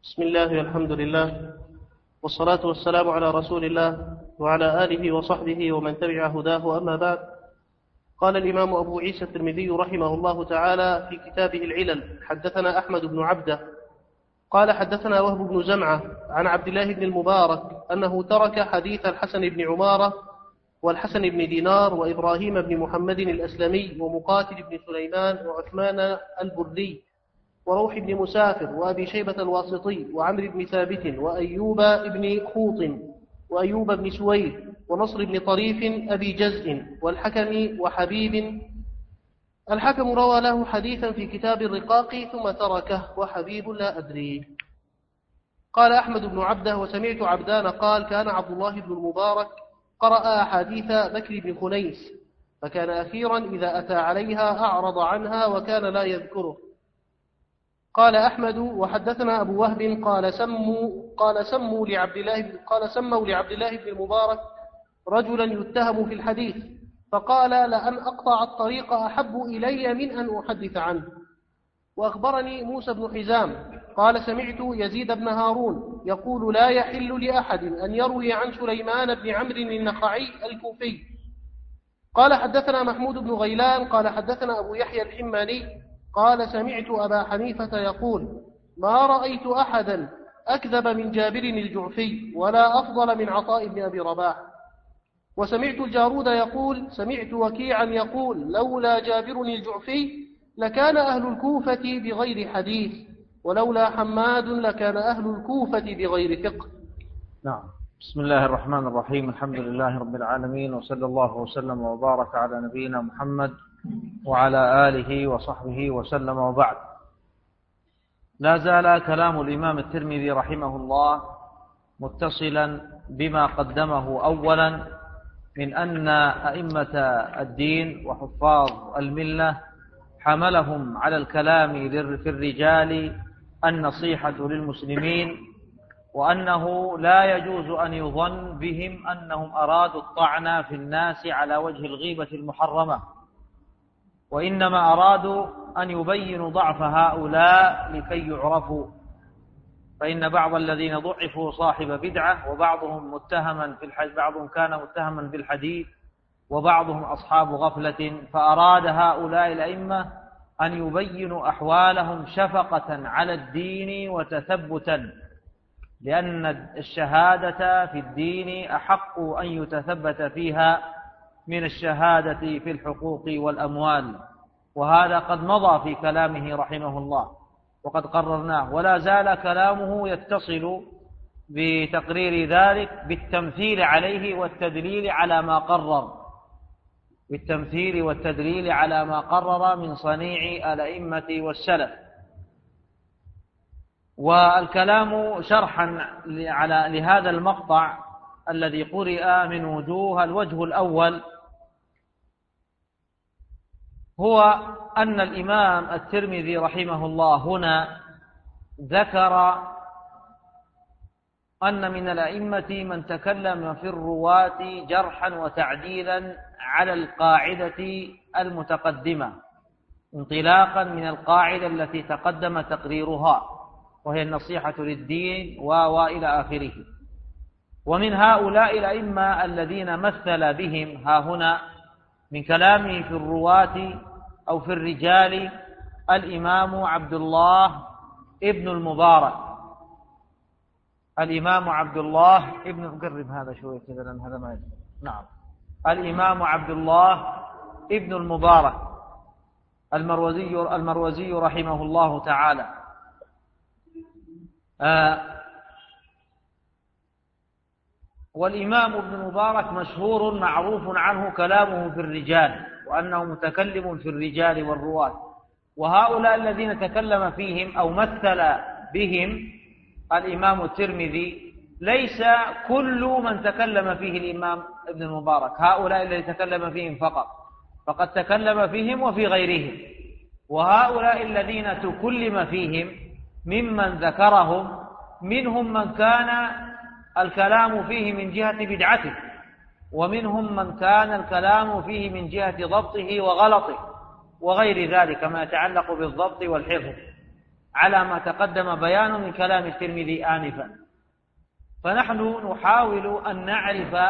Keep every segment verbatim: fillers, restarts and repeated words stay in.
بسم الله والحمد لله والصلاة والسلام على رسول الله وعلى آله وصحبه ومن تبع هداه، أما بعد. قال الإمام أبو عيسى الترمذي رحمه الله تعالى في كتابه العلل: حدثنا أحمد بن عبده قال حدثنا وهب بن زمعة عن عبد الله بن المبارك أنه ترك حديث الحسن بن عمارة والحسن بن دينار وإبراهيم بن محمد الأسلمي ومقاتل بن سليمان وعثمان البردي وروح بن مسافر وأبي شيبة الواسطي وعمر بن ثابت وأيوب بن خوط وأيوب بن سويد ونصر بن طريف أبي جزء والحكم وحبيب. الحكم روى له حديثا في كتاب الرقاق ثم تركه، وحبيب لا أدري. قال أحمد بن عبده: وسمعت عبدان قال كان عبد الله بن المبارك قرأ أحاديث بكر بن خنيس، فكان أخيرا إذا أتى عليها أعرض عنها وكان لا يذكره. قال أحمد: وحدثنا أبو وهب قال سموا قال سموا لعبد الله قال سموا لعبد الله بن المبارك رجلا يتهم في الحديث، فقال: لأن أقطع الطريق أحب إلي من أن أحدث عنه. وأخبرني موسى بن حزام قال سمعت يزيد بن هارون يقول: لا يحل لأحد أن يروي عن سليمان بن عمرو النخعي الكوفي. قال حدثنا محمود بن غيلان قال حدثنا أبو يحيى الحماني قال سمعت أبا حنيفة يقول: ما رأيت أحدا أكذب من جابر الجعفي ولا أفضل من عطاء بن أبي رباح. وسمعت الجارود يقول: سمعت وكيعا يقول: لولا جابر الجعفي لكان أهل الكوفة بغير حديث، ولولا حماد لكان أهل الكوفة بغير فقه. نعم. بسم الله الرحمن الرحيم. الحمد لله رب العالمين، وصلى الله وسلم وبارك على نبينا محمد وعلى آله وصحبه وسلم، وبعد. لا زال كلام الإمام الترمذي رحمه الله متصلا بما قدمه أولا من أن أئمة الدين وحفاظ الملة حملهم على الكلام في الرجال النصيحة للمسلمين، وأنه لا يجوز أن يظن بهم أنهم أرادوا الطعن في الناس على وجه الغيبة المحرمة، وإنما أرادوا أن يبينوا ضعف هؤلاء لكي يعرفوا. فإن بعض الذين ضعفوا صاحب بدعة، وبعضهم متهما في الحديث بعضهم كان متهما بالحديث، وبعضهم أصحاب غفلة، فأراد هؤلاء الأئمة أن يبينوا أحوالهم شفقة على الدين وتثبتا، لأن الشهادة في الدين أحق أن يتثبت فيها من الشهادة في الحقوق والأموال، وهذا قد مضى في كلامه رحمه الله وقد قررناه، ولا زال كلامه يتصل بتقرير ذلك بالتمثيل عليه والتدليل على ما قرر بالتمثيل والتدليل على ما قرر من صنيع الأئمة والسلف. والكلام شرحا على لهذا المقطع الذي قرئ من وجوه: الوجه الأول هو أن الإمام الترمذي رحمه الله هنا ذكر أن من الأئمة من تكلم في الرواة جرحا وتعديلا على القاعدة المتقدمة، انطلاقا من القاعدة التي تقدم تقريرها، وهي النصيحة للدين وإلى آخره. ومن هؤلاء الأئمة الذين مثل بهم ها هنا من كلامه في الرواة أو في الرجال الإمام عبد الله ابن المبارك الإمام عبد الله ابن قرب هذا شوية كذا لأن هذا ما يجب. نعم. الإمام عبد الله ابن المبارك المروزي المروزي رحمه الله تعالى. آه والإمام ابن المبارك مشهور معروف عنه كلامه في الرجال، وأنه متكلم في الرجال والرواة. وهؤلاء الذين تكلم فيهم أو مثل بهم الإمام الترمذي ليس كل من تكلم فيه الإمام ابن المبارك، هؤلاء الذين تكلم فيهم فقط، فقد تكلم فيهم وفي غيرهم. وهؤلاء الذين تكلم فيهم ممن ذكرهم منهم من كان الكلام فيه من جهة بدعته، ومنهم من كان الكلام فيه من جهة ضبطه وغلطه وغير ذلك ما يتعلق بالضبط والحفظ. على ما تقدم بيانه من كلام الترمذي آنفا. فنحن نحاول أن نعرف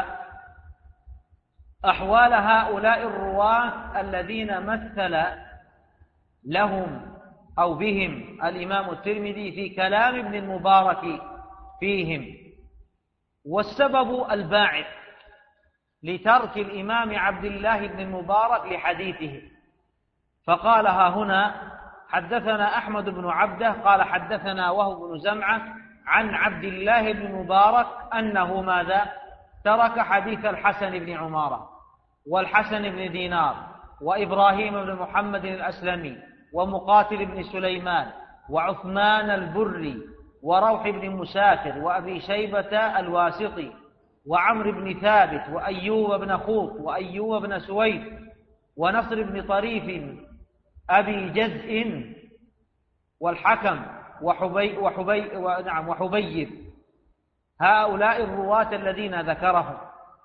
أحوال هؤلاء الرواة الذين مثل لهم أو بهم الإمام الترمذي في كلام ابن المبارك فيهم. والسبب الباعث لترك الإمام عبد الله بن المبارك لحديثه، فقالها هنا: حدثنا أحمد بن عبده قال حدثنا وهب بن زمعة عن عبد الله بن المبارك أنه ماذا؟ ترك حديث الحسن بن عمارة والحسن بن دينار وإبراهيم بن محمد الأسلمي ومقاتل بن سليمان وعثمان البري وروح بن مسافر وأبي شيبة الواسطي وعمر بن ثابت وأيوب بن خوف وأيوب بن سويد ونصر بن طريف أبي جزء والحكم وحبي وحبي ونعم وحبيب. هؤلاء الرواة الذين ذكرهم.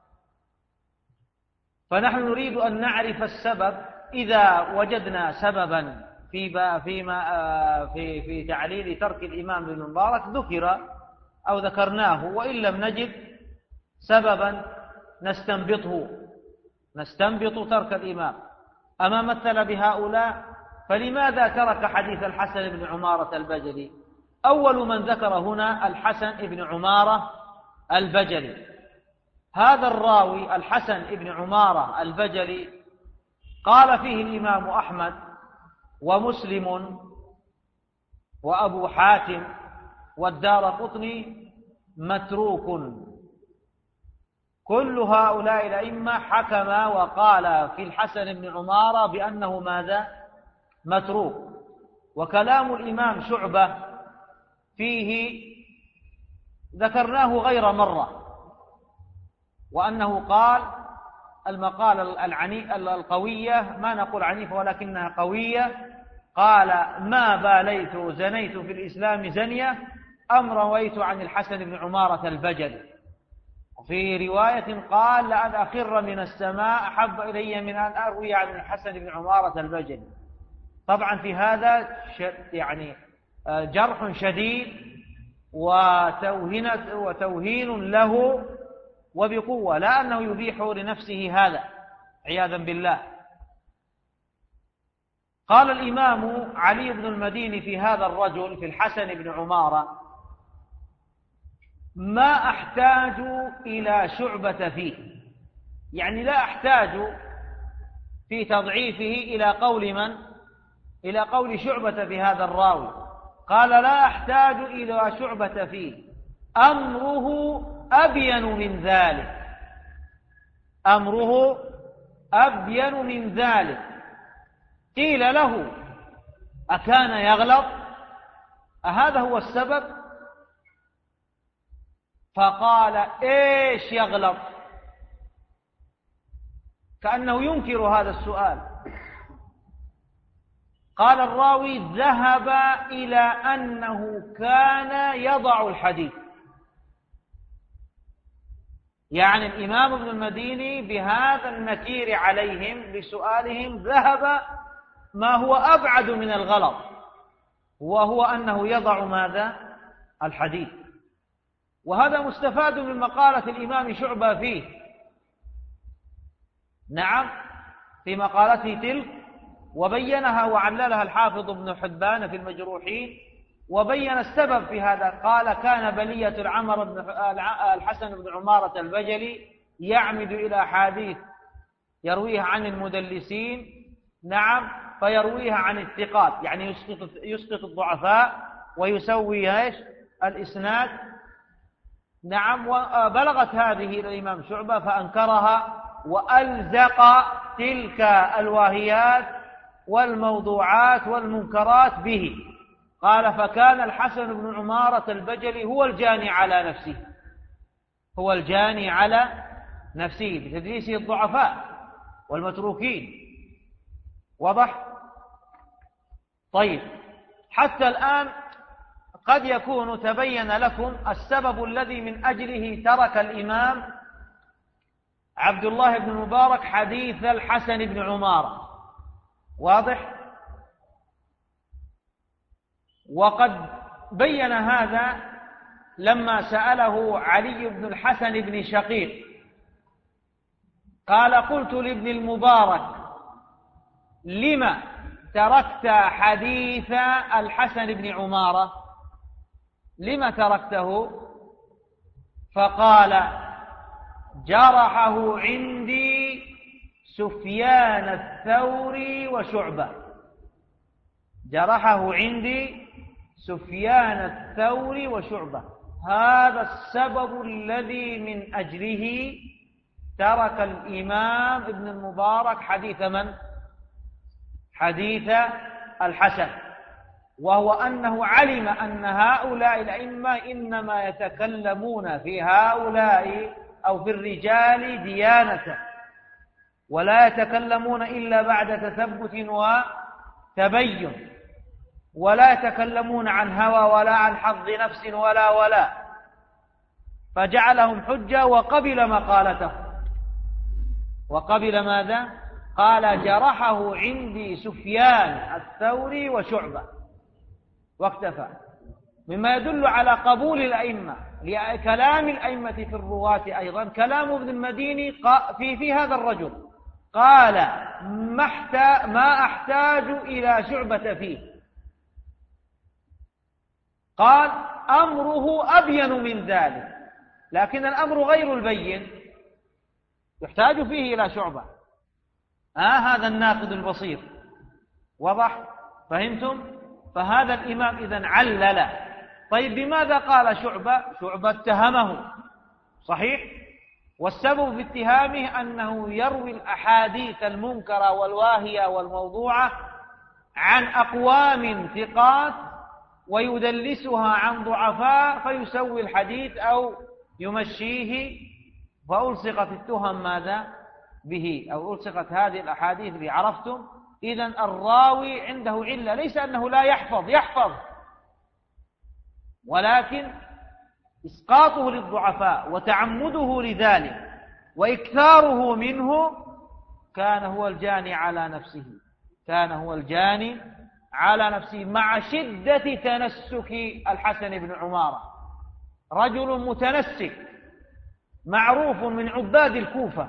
فنحن نريد أن نعرف السبب. إذا وجدنا سببا في فيما في في تعليل ترك الإمام ابن المبارك ذكر أو ذكرناه، وإن لم نجد سببا نستنبطه نستنبط ترك الإمام. أما مثل بهؤلاء فلماذا ترك حديث الحسن بن عمارة البجلي؟ أول من ذكر هنا الحسن بن عمارة البجلي. هذا الراوي الحسن بن عمارة البجلي قال فيه الإمام أحمد ومسلم وأبو حاتم والدارقطني متروك. كل هؤلاء الأئمة حكما وقال في الحسن بن عمارة بأنه ماذا؟ متروك. وكلام الإمام شعبة فيه ذكرناه غير مرة، وأنه قال المقالة العني القوية، ما نقول عنيفة ولكنها قوية، قال: ما باليت زنيت في الإسلام زنية أم رويت عن الحسن بن عمارة البجلي. وفي رواية قال: لأن أخر من السماء أحب إلي من أن أروي عن الحسن بن عمارة البجلي. طبعا في هذا يعني جرح شديد وتوهين له وبقوة، لا أنه يبيح لنفسه هذا عياذا بالله. قال الإمام علي بن المديني في هذا الرجل في الحسن بن عمارة: ما أحتاج إلى شعبة فيه، يعني لا أحتاج في تضعيفه إلى قول من؟ إلى قول شعبة في هذا الراوي. قال: لا أحتاج إلى شعبة فيه، أمره أبين من ذلك، أمره أبين من ذلك. قيل له: أكان يغلط؟ أهذا هو السبب؟ فقال: إيش يغلط؟ كأنه ينكر هذا السؤال. قال الراوي: ذهب إلى أنه كان يضع الحديث. يعني الإمام ابن المديني بهذا النكير عليهم بسؤالهم ذهب ما هو أبعد من الغلط، وهو أنه يضع ماذا؟ الحديث. وهذا مستفاد من مقالة الإمام شعبة فيه، نعم، في مقالته تلك، وبينها وعللها الحافظ ابن حبان في المجروحين، وبين السبب في هذا. قال: كان بلية العمر بن الحسن بن عمارة البجلي يعمد إلى حديث يرويها عن المدلسين، نعم، فيرويها عن الثقات، يعني يسقط يسقط الضعفاء ويسوي ايش؟ الإسناد، نعم. وبلغت هذه إلى الإمام شعبة فأنكرها وألزق تلك الواهيات والموضوعات والمنكرات به. قال: فكان الحسن بن عمارة البجلي هو الجاني على نفسه، هو الجاني على نفسه بتدليسه الضعفاء والمتروكين. واضح؟ طيب، حتى الآن قد يكون تبين لكم السبب الذي من أجله ترك الإمام عبد الله بن المبارك حديث الحسن بن عمارة. واضح؟ وقد بين هذا لما سأله علي بن الحسن بن شقيق قال: قلت لابن المبارك: لم تركت حديث الحسن بن عمارة؟ لم تركته؟ فقال: جرحه عندي سفيان الثوري وشعبة. جرحه عندي سفيان الثوري وشعبة. هذا السبب الذي من أجله ترك الإمام ابن المبارك حديث من؟ حديث الحسن، وهو أنه علم أن هؤلاء الأئمة إنما يتكلمون في هؤلاء أو في الرجال ديانة، ولا يتكلمون إلا بعد تثبت وتبين، ولا يتكلمون عن هوى ولا عن حظ نفس ولا ولا فجعلهم حجة وقبل مقالته. وقبل ماذا؟ قال: جرحه عندي سفيان الثوري وشعبة، واكتفى، مما يدل على قبول الأئمة لكلام الأئمة في الرواة. أيضا كلام ابن المديني في في هذا الرجل قال: ما أحتاج إلى شعبة فيه. قال: أمره أبين من ذلك، لكن الأمر غير البين يحتاج فيه إلى شعبة. آه هذا الناقد البصير. وضح؟ فهمتم؟ فهذا الإمام إذن علل. طيب بماذا قال شعبة؟ شعبة اتهمه، صحيح؟ والسبب في اتهامه أنه يروي الأحاديث المنكرة والواهية والموضوعة عن أقوام ثقات ويدلسها عن ضعفاء فيسوي الحديث أو يمشيه، فألصقت التهم ماذا به، أو ألصقت هذه الأحاديث به. عرفتم؟ إذن الراوي عنده علة، ليس أنه لا يحفظ، يحفظ، ولكن إسقاطه للضعفاء وتعمده لذلك وإكثاره منه كان هو الجاني على نفسه، كان هو الجاني على نفسه مع شدة تنسك الحسن بن عمارة. رجل متنسك معروف من عباد الكوفة،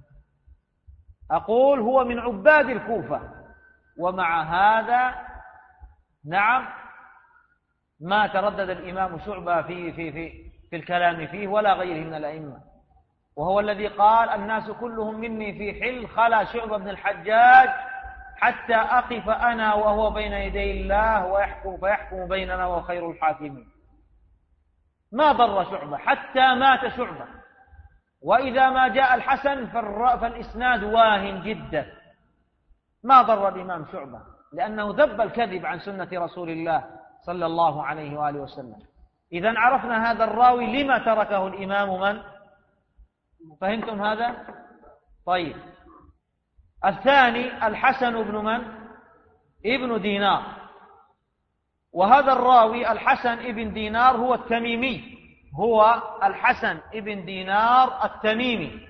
أقول هو من عباد الكوفة، ومع هذا نعم ما تردد الإمام شعبة في, في, في, في الكلام فيه ولا غيره من الأئمة، وهو الذي قال: الناس كلهم مني في حل خلا شعبة بن الحجاج حتى أقف أنا وهو بين يدي الله ويحكم فيحكم بيننا وخير الحاكمين. ما ضر شعبة حتى مات شعبة، وإذا ما جاء الحسن فالإسناد واهن جدا. ما ضر الإمام شعبة لأنه ذب الكذب عن سنة رسول الله صلى الله عليه وآله وسلم. إذن عرفنا هذا الراوي لما تركه الإمام من؟ فهمتم هذا؟ طيب، الثاني الحسن بن من؟ ابن دينار. وهذا الراوي الحسن ابن دينار هو التميمي، هو الحسن ابن دينار التميمي.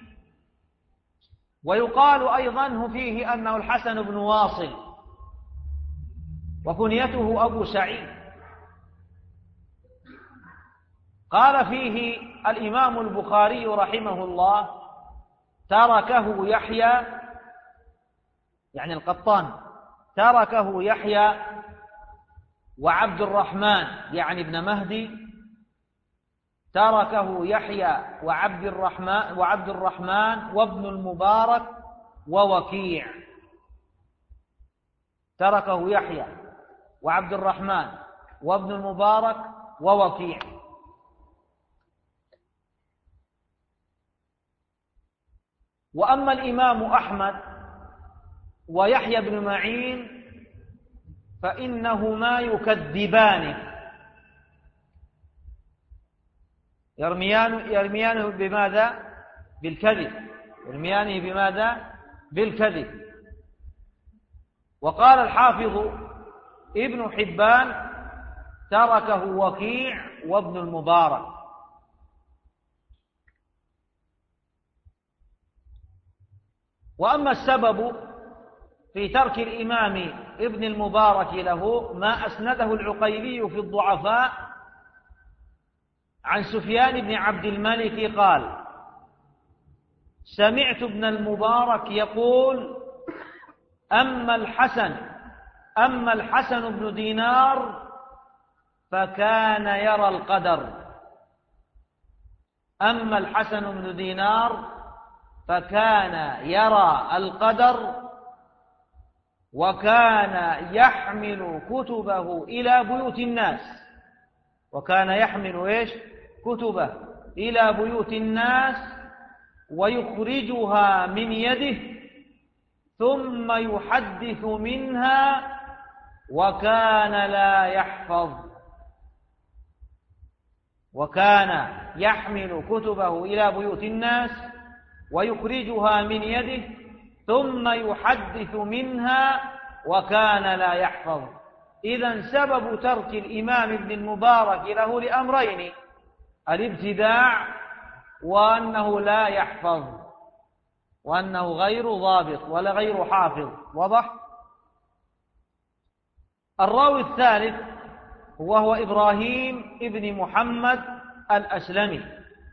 ويقال أيضا فيه أنه الحسن بن واصل، وكنيته أبو سعيد. قال فيه الإمام البخاري رحمه الله: تركه يحيى، يعني القطان، تركه يحيى وعبد الرحمن يعني ابن مهدي، تركه يحيى وعبد الرحمن وعبد الرحمن وابن المبارك ووكيع. تركه يحيى وعبد الرحمن وابن المبارك ووكيع. وأما الإمام أحمد ويحيى بن معين فإنهما يكذبان، يرميان يرميانه بماذا؟ بالكذب، يرميانه بماذا؟ بالكذب. وقال الحافظ ابن حبان: تركه وكيع وابن المبارك. وأما السبب في ترك الإمام ابن المبارك له ما أسنده العقيلي في الضعفاء عن سفيان بن عبد الملك قال: سمعت ابن المبارك يقول: أما الحسن أما الحسن بن دينار فكان يرى القدر أما الحسن بن دينار فكان يرى القدر وكان يحمل كتبه إلى بيوت الناس وكان يحمل إيش؟ كتبه إلى بيوت الناس ويخرجها من يده ثم يحدث منها وكان لا يحفظ وكان يحمل كتبه إلى بيوت الناس ويخرجها من يده ثم يحدث منها وكان لا يحفظ. إذن سبب ترك الإمام ابن المبارك له لأمرين: الابتداع وأنه لا يحفظ وأنه غير ضابط ولا غير حافظ. واضح؟ الراوي الثالث وهو إبراهيم ابن محمد الأسلمي،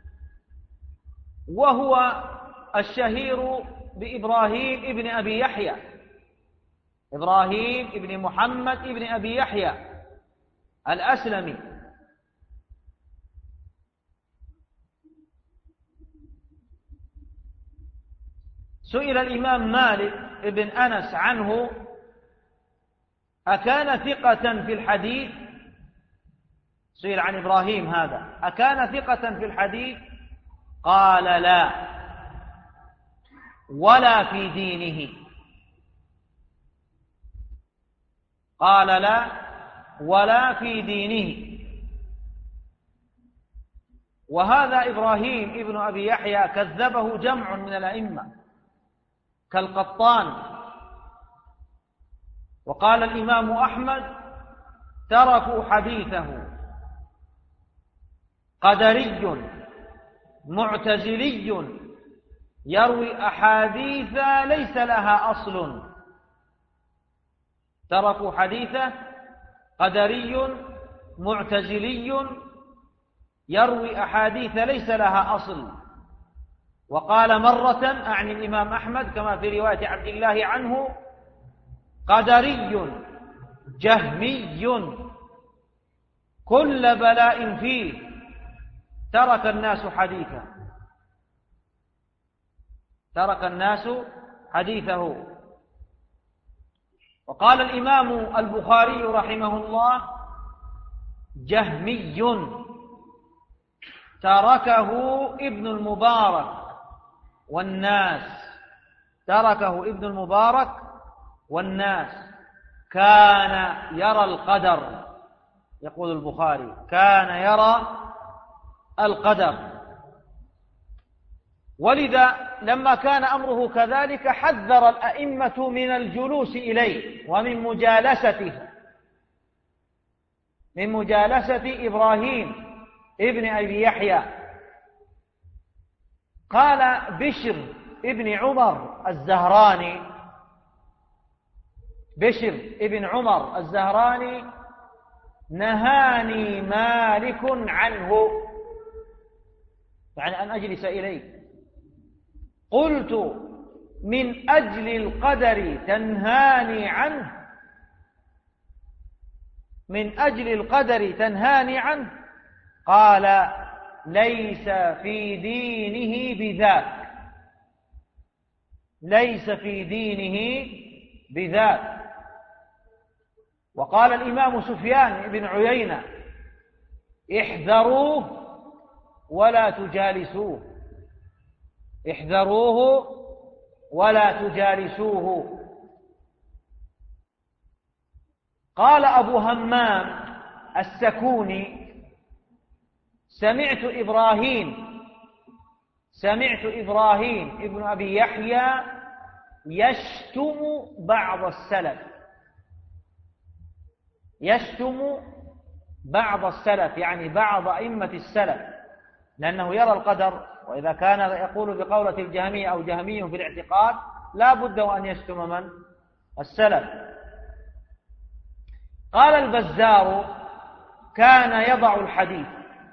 وهو الشهير بإبراهيم ابن أبي يحيى إبراهيم ابن محمد ابن أبي يحيى الأسلمي. سئل الإمام مالك ابن أنس عنه: أكان ثقة في الحديث؟ سئل عن إبراهيم هذا: أكان ثقة في الحديث؟ قال: لا، ولا في دينه. قال: لا، ولا في دينه. وهذا إبراهيم ابن أبي يحيى كذبه جمع من الأئمة كالقطان. وقال الإمام أحمد: تركوا حديثه قدري معتزلي يروي أحاديث ليس لها أصل. تركوا حديثه قدري معتزلي يروي أحاديث ليس لها أصل. وقال مرة أعني الإمام أحمد كما في رواية عبد الله عنه: قدري جهمي كل بلاء فيه ترك الناس حديثه ترك الناس حديثه. وقال الإمام البخاري رحمه الله: جهمي تركه ابن المبارك والناس تركه ابن المبارك والناس كان يرى القدر. يقول البخاري: كان يرى القدر. ولذا لما كان أمره كذلك حذر الأئمة من الجلوس إليه ومن مجالسته من مجالسة إبراهيم ابن أبي يحيى. قال بشر ابن عمر الزهراني بشر ابن عمر الزهراني: نهاني مالك عنه، يعني أن أجلس إليه. قلت: من أجل القدر تنهاني عنه من أجل القدر تنهاني عنه؟ قال: ليس في دينه بذاك ليس في دينه بذاك. وقال الإمام سفيان بن عيينة: احذروه ولا تجالسوه احذروه ولا تجالسوه. قال أبو همام السكوني: سمعت إبراهيم سمعت إبراهيم ابن أبي يحيى يشتم بعض السلف يشتم بعض السلف يعني بعض أئمة السلف، لأنه يرى القدر. وإذا كان يقول بقولة الجهمية أو جهمي في الاعتقاد لا بد وأن يشتم من؟ السلف. قال البزار: كان يضع الحديث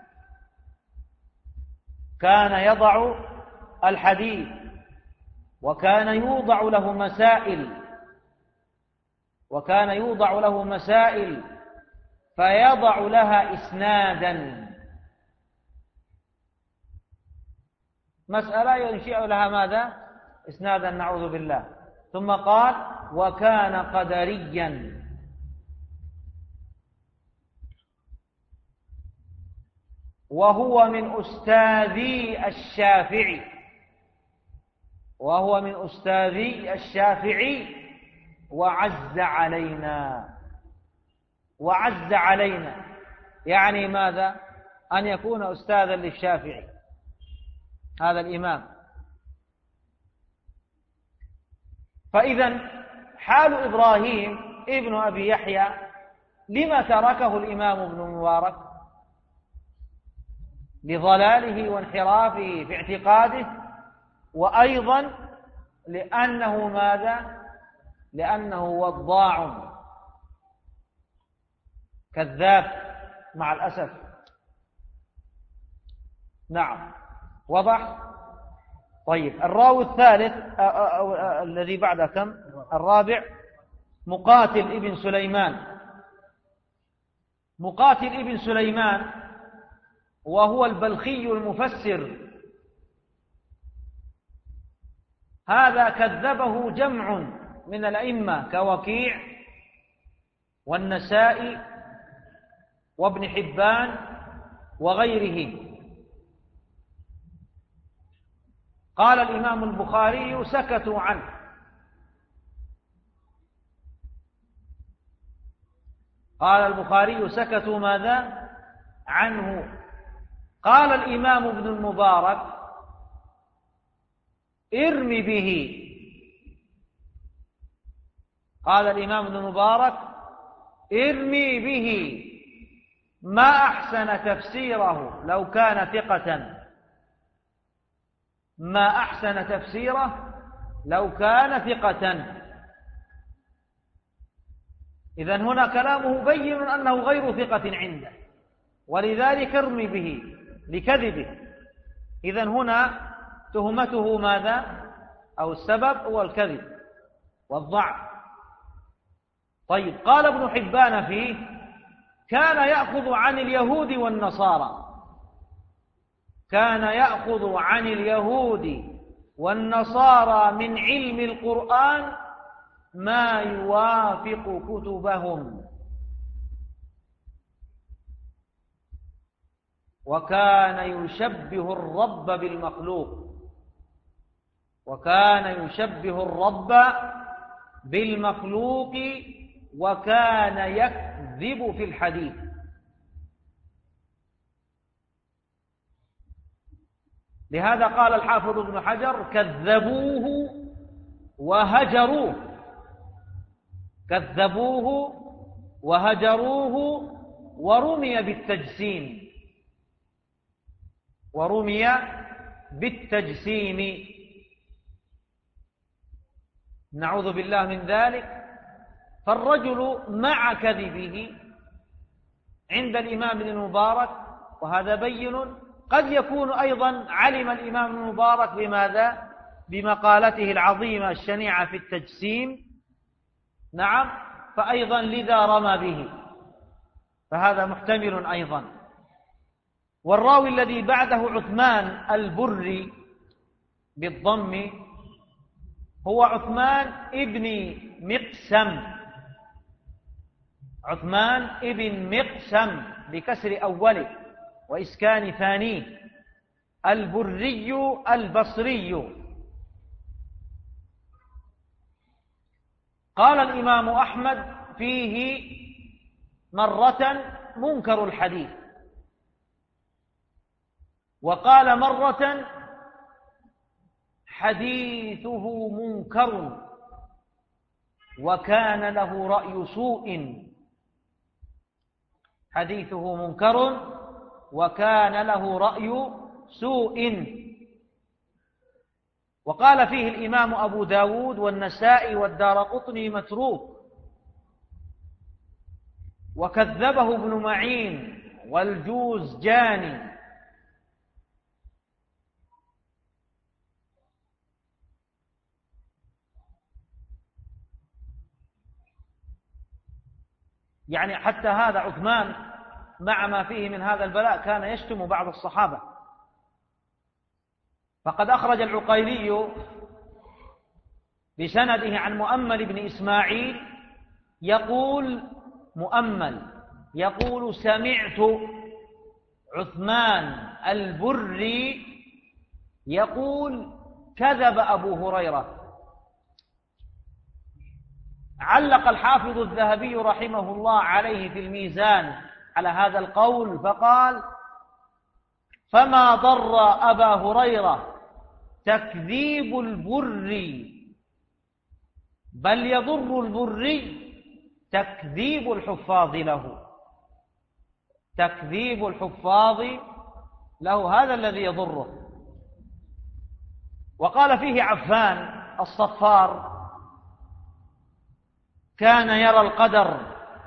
كان يضع الحديث وكان يوضع له مسائل وكان يوضع له مسائل فيضع لها إسنادا، مسألة ينشئ لها ماذا؟ إسنادا، نعوذ بالله. ثم قال: وكان قدريا، وهو من أستاذي الشافعي وهو من أستاذي الشافعي وعز علينا وعز علينا يعني ماذا؟ أن يكون أستاذا للشافعي هذا الإمام. فإذا حال إبراهيم ابن أبي يحيى لما تركه الإمام ابن المبارك؟ لضلاله وانحرافه في اعتقاده، وأيضا لأنه ماذا؟ لأنه وضاع كذاب مع الأسف. نعم، وضح. طيب، الراوي الثالث الذي بعد كم؟ الرابع، مقاتل ابن سليمان. مقاتل ابن سليمان وهو البلخي المفسر، هذا كذبه جمع من الأئمة كوكيع والنسائي وابن حبان وغيره. قال الإمام البخاري: سكتوا عنه. قال البخاري: سكتوا ماذا؟ عنه. قال الإمام ابن المبارك: ارم به. قال الإمام ابن المبارك: ارمي به، ما أحسن تفسيره لو كان ثقة ما أحسن تفسيره لو كان ثقة. إذن هنا كلامه بين أنه غير ثقة عنده، ولذلك ارمي به لكذبه. إذن هنا تهمته ماذا؟ أو السبب هو الكذب والضعف. طيب، قال ابن حبان فيه: كان يأخذ عن اليهود والنصارى كان يأخذ عن اليهود والنصارى من علم القرآن ما يوافق كتبهم، وكان يشبه الرب بالمخلوق وكان يشبه الرب بالمخلوق وكان يكذب في الحديث. لهذا قال الحافظ ابن حجر: كذبوه وهجروه كذبوه وهجروه ورمي بالتجسيم ورمي بالتجسيم نعوذ بالله من ذلك. فالرجل مع كذبه عند الإمام ابن المبارك، وهذا بين، قد يكون أيضا علم الإمام ابن المبارك بماذا؟ بمقالته العظيمة الشنيعة في التجسيم، نعم، فأيضا لذا رمى به، فهذا محتمل أيضا. والراوي الذي بعده عثمان البري بالضم هو عثمان ابن مقسم عثمان ابن مقسم بكسر أوله وإسكان ثانيه، البري البصري. قال الإمام أحمد فيه مرة منكر الحديث، وقال مرة حديثه منكر وكان له رأي سوء حديثه منكر وكان له رأي سوء. وقال فيه الإمام أبو داود والنسائي والدارقطني متروك، وكذبه ابن معين والجوزجاني. يعني حتى هذا عثمان مع ما فيه من هذا البلاء كان يشتم بعض الصحابة. فقد أخرج العقيلي بسنده عن مؤمل بن إسماعيل يقول مؤمل يقول: سمعت عثمان البري يقول: كذب أبو هريرة. علق الحافظ الذهبي رحمه الله عليه في الميزان على هذا القول فقال: فما ضر أبا هريرة تكذيب البري، بل يضر البري تكذيب الحفاظ له. تكذيب الحفاظ له هذا الذي يضره. وقال فيه عفان الصفار: كان يرى القدر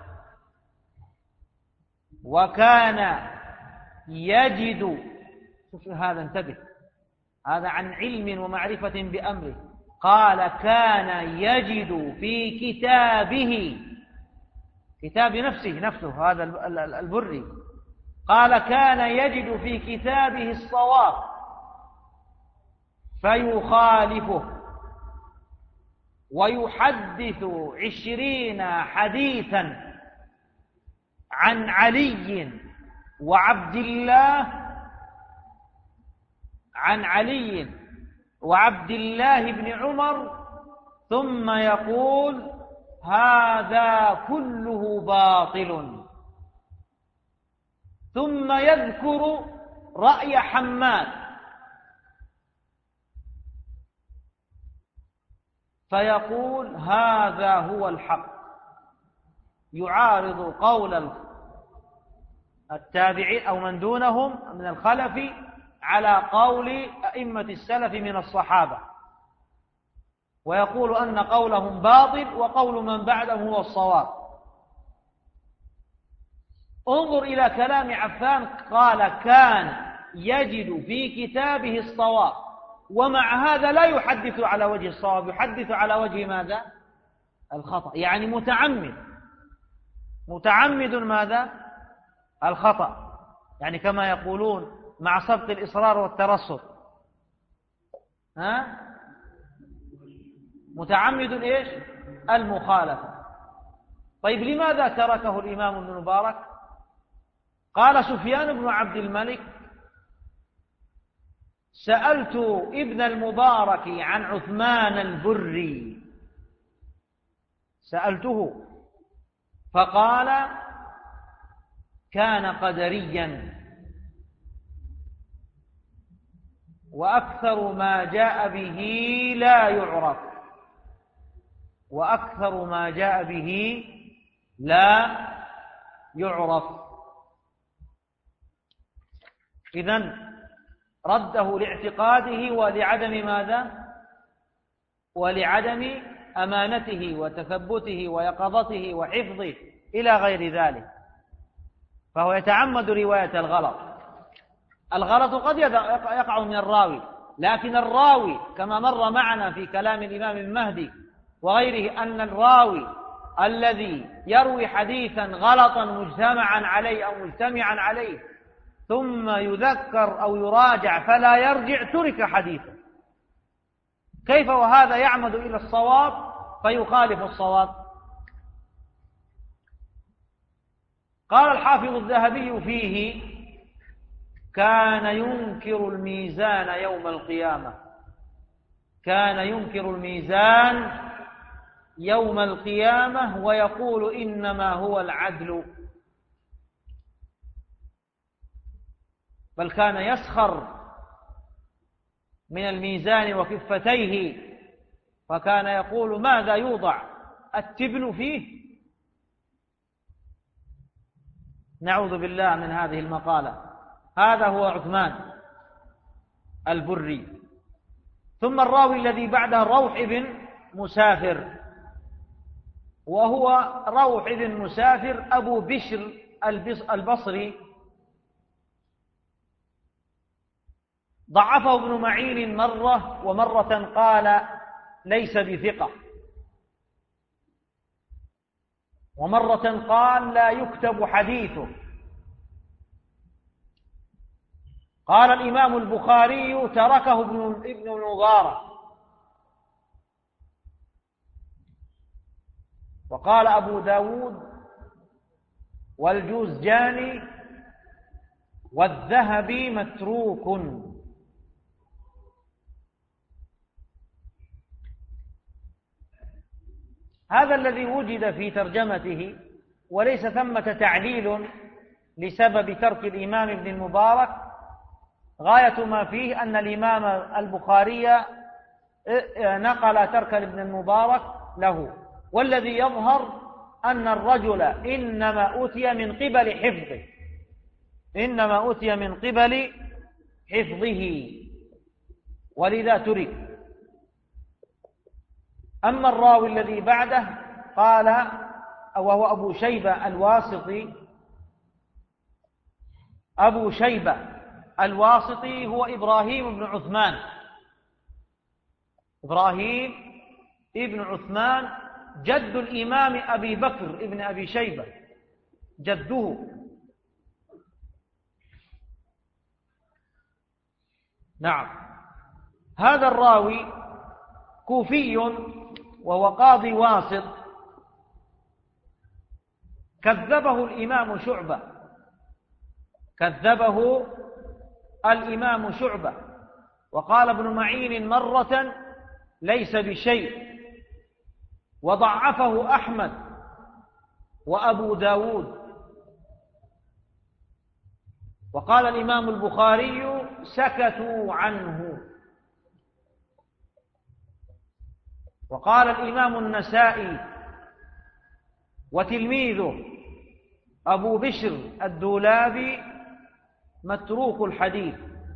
وكان يجد، شوف هذا انتبه، هذا عن علم ومعرفة بأمره. قال: كان يجد في كتابه، كتاب نفسه نفسه هذا البري، قال: كان يجد في كتابه الصواب فيخالفه ويحدث عشرين حديثا عن علي وعبد الله عن علي وعبد الله بن عمر، ثم يقول: هذا كله باطل. ثم يذكر رأي حماد فيقول: هذا هو الحق، يعارض قول التابعين أو من دونهم من الخلف على قول أئمة السلف من الصحابة، ويقول أن قولهم باطل وقول من بعدهم هو الصواب. انظر إلى كلام عفان، قال: كان يجد في كتابه الصواب، ومع هذا لا يحدث على وجه الصواب، يحدث على وجه ماذا؟ الخطأ. يعني متعمد متعمد ماذا؟ الخطأ. يعني كما يقولون مع سبق الإصرار والترصد، ها؟ متعمد إيش؟ المخالفة. طيب لماذا تركه الإمام ابن مبارك؟ قال سفيان بن عبد الملك: سألت ابن المبارك عن عثمان البري، سألته فقال: كان قدريا، وأكثر ما جاء به لا يعرف، وأكثر ما جاء به لا يعرف. إذن رده لاعتقاده ولعدم ماذا؟ ولعدم أمانته وتثبته ويقظته وحفظه إلى غير ذلك، فهو يتعمد رواية الغلط. الغلط قد يقع من الراوي، لكن الراوي كما مر معنا في كلام الإمام المهدي وغيره أن الراوي الذي يروي حديثا غلطا مجتمعا عليه أو مجتمعا عليه ثم يذكر أو يراجع فلا يرجع ترك حديثا، كيف وهذا يعمد إلى الصواب فيخالف الصواب؟ قال الحافظ الذهبي فيه: كان ينكر الميزان يوم القيامة، كان ينكر الميزان يوم القيامة ويقول: إنما هو العدل، بل كان يسخر من الميزان وكفتيه، فكان يقول: ماذا يوضع التبن فيه؟ نعوذ بالله من هذه المقالة. هذا هو عثمان البري. ثم الراوي الذي بعده روح بن مسافر، وهو روح بن مسافر أبو بشر البصري، ضعفه ابن معين مرة، ومرة قال ليس بثقة، ومرة قال لا يكتب حديثه. قال الإمام البخاري تركه ابن ابن المبارك، وقال أبو داود والجوزجاني والذهبي متروك. هذا الذي وجد في ترجمته، وليس ثمة تعليل لسبب ترك الإمام ابن المبارك. غاية ما فيه أن الإمام البخاري نقل ترك ابن المبارك له، والذي يظهر أن الرجل إنما أتي من قبل حفظه إنما أتي من قبل حفظه ولذا ترك. أما الراوي الذي بعده قال، وهو أبو شيبة الواسطي أبو شيبة الواسطي هو إبراهيم بن عثمان إبراهيم ابن عثمان جد الإمام أبي بكر ابن أبي شيبة، جده. نعم، هذا الراوي كوفي وهو قاضي واسط، كذبه الإمام شعبة كذبه الإمام شعبة وقال ابن معين مرة ليس بشيء، وضعفه أحمد وأبو داود. وقال الإمام البخاري سكتوا عنه. وقال الإمام النسائي وتلميذه أبو بشر الدولابي متروك الحديث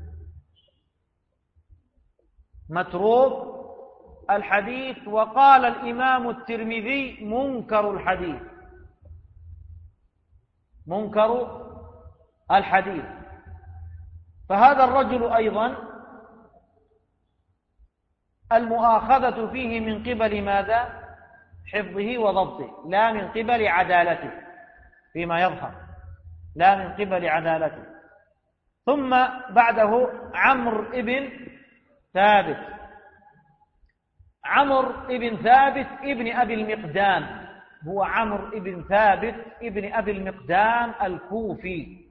متروك الحديث وقال الإمام الترمذي منكر الحديث منكر الحديث. فهذا الرجل أيضا المؤاخذة فيه من قبل ماذا؟ حفظه وضبطه، لا من قبل عدالته فيما يظهر، لا من قبل عدالته. ثم بعده عمرو ابن ثابت عمرو ابن ثابت ابن أبي المقدام هو عمرو ابن ثابت ابن أبي المقدام الكوفي،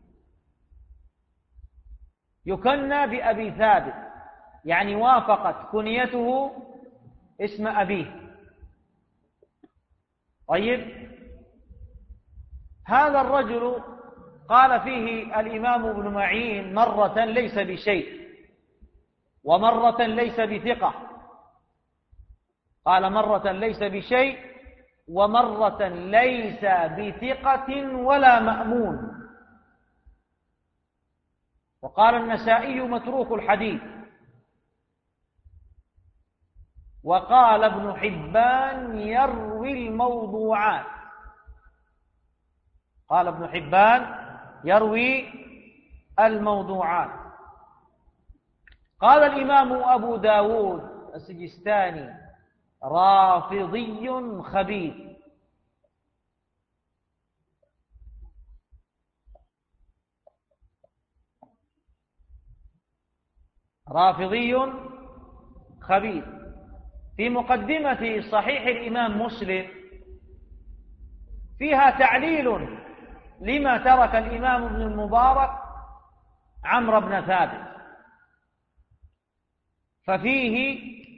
يكنى بأبي ثابت، يعني وافقت كنيته اسم أبيه. طيب، هذا الرجل قال فيه الإمام ابن معين مرة ليس بشيء ومرة ليس بثقة. قال مرة ليس بشيء ومرة ليس بثقة ولا مأمون. وقال النسائي متروك الحديث. وقال ابن حبان يروي الموضوعات قال ابن حبان يروي الموضوعات. قال الإمام أبو داود السجستاني رافضي خبيث. رافضي خبيث. في مقدمة صحيح الإمام مسلم فيها تعليل لما ترك الإمام ابن المبارك عمرو بن ثابت، ففيه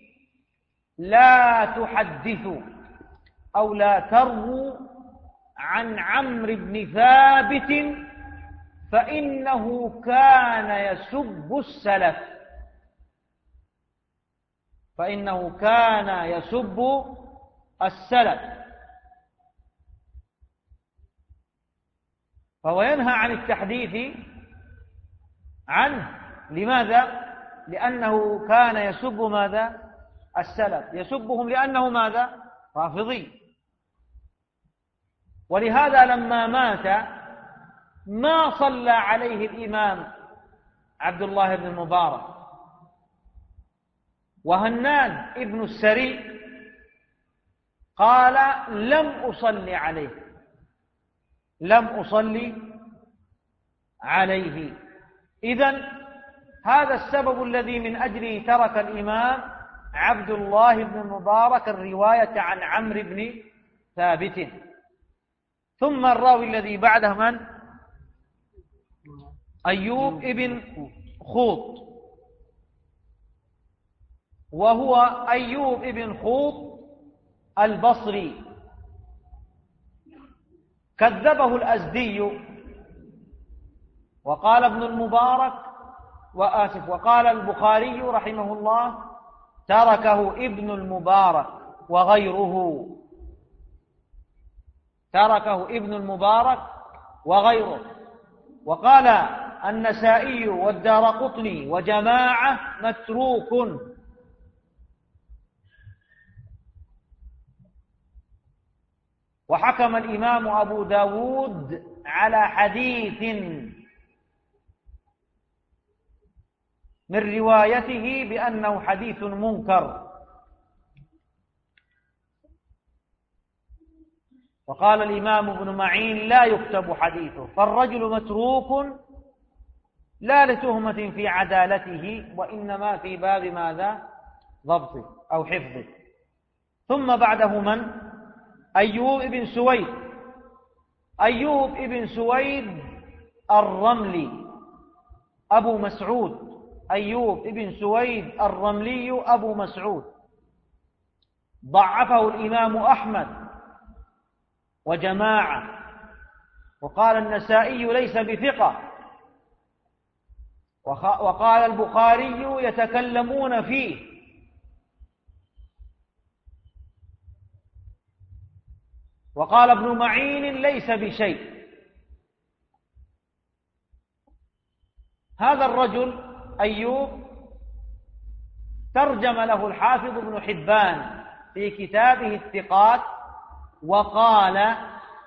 لا تحدثوا أو لا ترووا عن عمرو بن ثابت فإنه كان يسب السلف فإنه كان يسب السلف فهو ينهى عن التحديث عنه. لماذا؟ لأنه كان يسب ماذا؟ السلف، يسبهم لأنه ماذا؟ رافضي. ولهذا لما مات ما صلى عليه الإمام عبد الله بن المبارك، وهنان ابن السري قال لم أصلي عليه، لم أصلي عليه. إذن هذا السبب الذي من أجله ترك الإمام عبد الله بن المبارك الرواية عن عمرو بن ثابت. ثم الراوي الذي بعده من؟ أيوب ابن خوط، وهو أيوب ابن خوط البصري، كذبه الأزدي، وقال ابن المبارك وآسف وقال البخاري رحمه الله تركه ابن المبارك وغيره، تركه ابن المبارك وغيره. وقال النسائي والدارقطني وجماعة متروك. وحكم الإمام أبو داود على حديث من روايته بأنه حديث منكر. وقال الإمام ابن معين لا يكتب حديثه، فالرجل متروك لا لتهمة في عدالته، وإنما في باب ماذا؟ ضبطه أو حفظه. ثم بعده من؟ أيوب ابن سويد، أيوب ابن سويد الرملي أبو مسعود، أيوب ابن سويد الرملي أبو مسعود، ضعفه الإمام أحمد وجماعة، وقال النسائي ليس بثقة، وقال البخاري يتكلمون فيه. وقال ابن معين ليس بشيء. هذا الرجل أيوب ترجم له الحافظ ابن حبان في كتابه الثقات وقال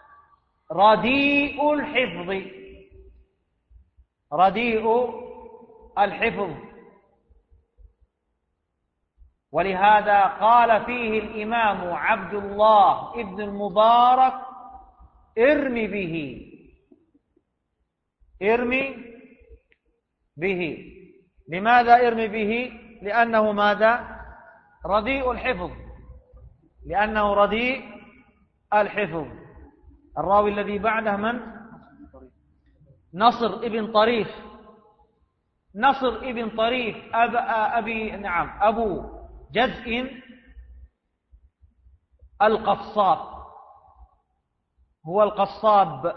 رديء الحفظ، رديء الحفظ. ولهذا قال فيه الإمام عبد الله ابن المبارك ارمي به، ارمي به. لماذا ارمي به؟ لأنه ماذا؟ رديء الحفظ، لأنه رديء الحفظ. الراوي الذي بعده من؟ نصر ابن طريف، نصر ابن طريف أب أبي نعم أبو جزء القصاب، هو القصاب.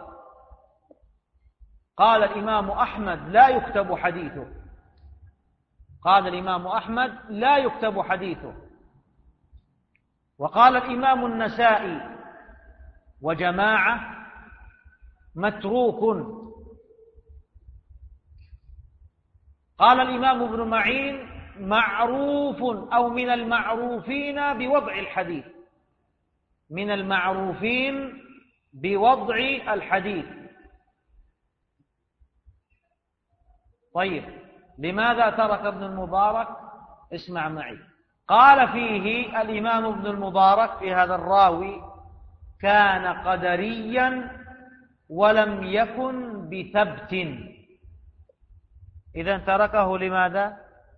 قال الإمام أحمد لا يكتب حديثه، قال الإمام أحمد لا يكتب حديثه. وقال الإمام النسائي وجماعة متروك. قال الإمام ابن معين معروف أو من المعروفين بوضع الحديث، من المعروفين بوضع الحديث. طيب لماذا ترك ابن المبارك؟ اسمع معي. قال فيه الإمام ابن المبارك في هذا الراوي كان قدريا ولم يكن بثبت. إذن تركه لماذا؟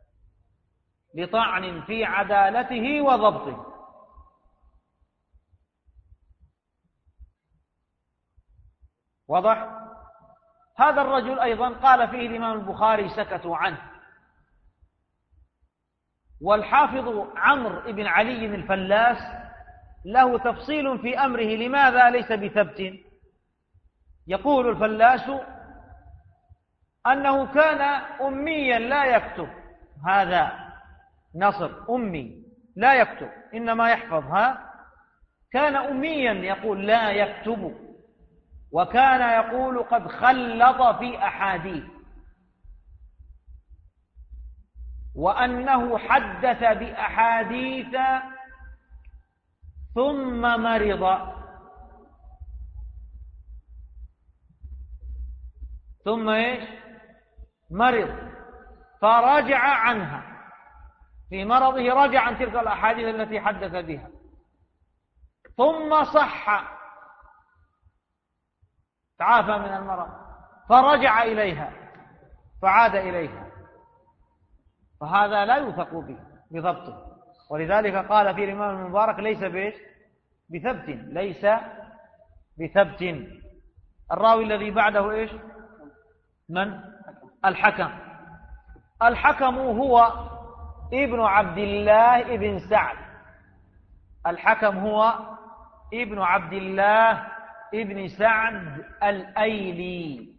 لطعن في عدالته وضبطه. واضح؟ هذا الرجل أيضا قال فيه الإمام البخاري سكتوا عنه. والحافظ عمرو بن علي الفلاس له تفصيل في أمره لماذا ليس بثبت. يقول الفلاس أنه كان أميا لا يكتب، هذا نصر أمي لا يكتب إنما يحفظها، كان أميا يقول لا يكتب، وكان يقول قد خلط في أحاديث. وأنه حدث بأحاديث ثم مرض ثم إيش مرض فرجع عنها، في مرضه رجع عن تلك الأحاديث التي حدث بها، ثم صح تعافى من المرض فرجع إليها فعاد إليها، فهذا لا يوثق به بضبطه. ولذلك قال في الإمام المبارك ليس بإيش بثبت، ليس بثبت. الراوي الذي بعده إيش من؟ الحكم. الحكم هو ابن عبد الله ابن سعد. الحكم هو ابن عبد الله ابن سعد الأيلي.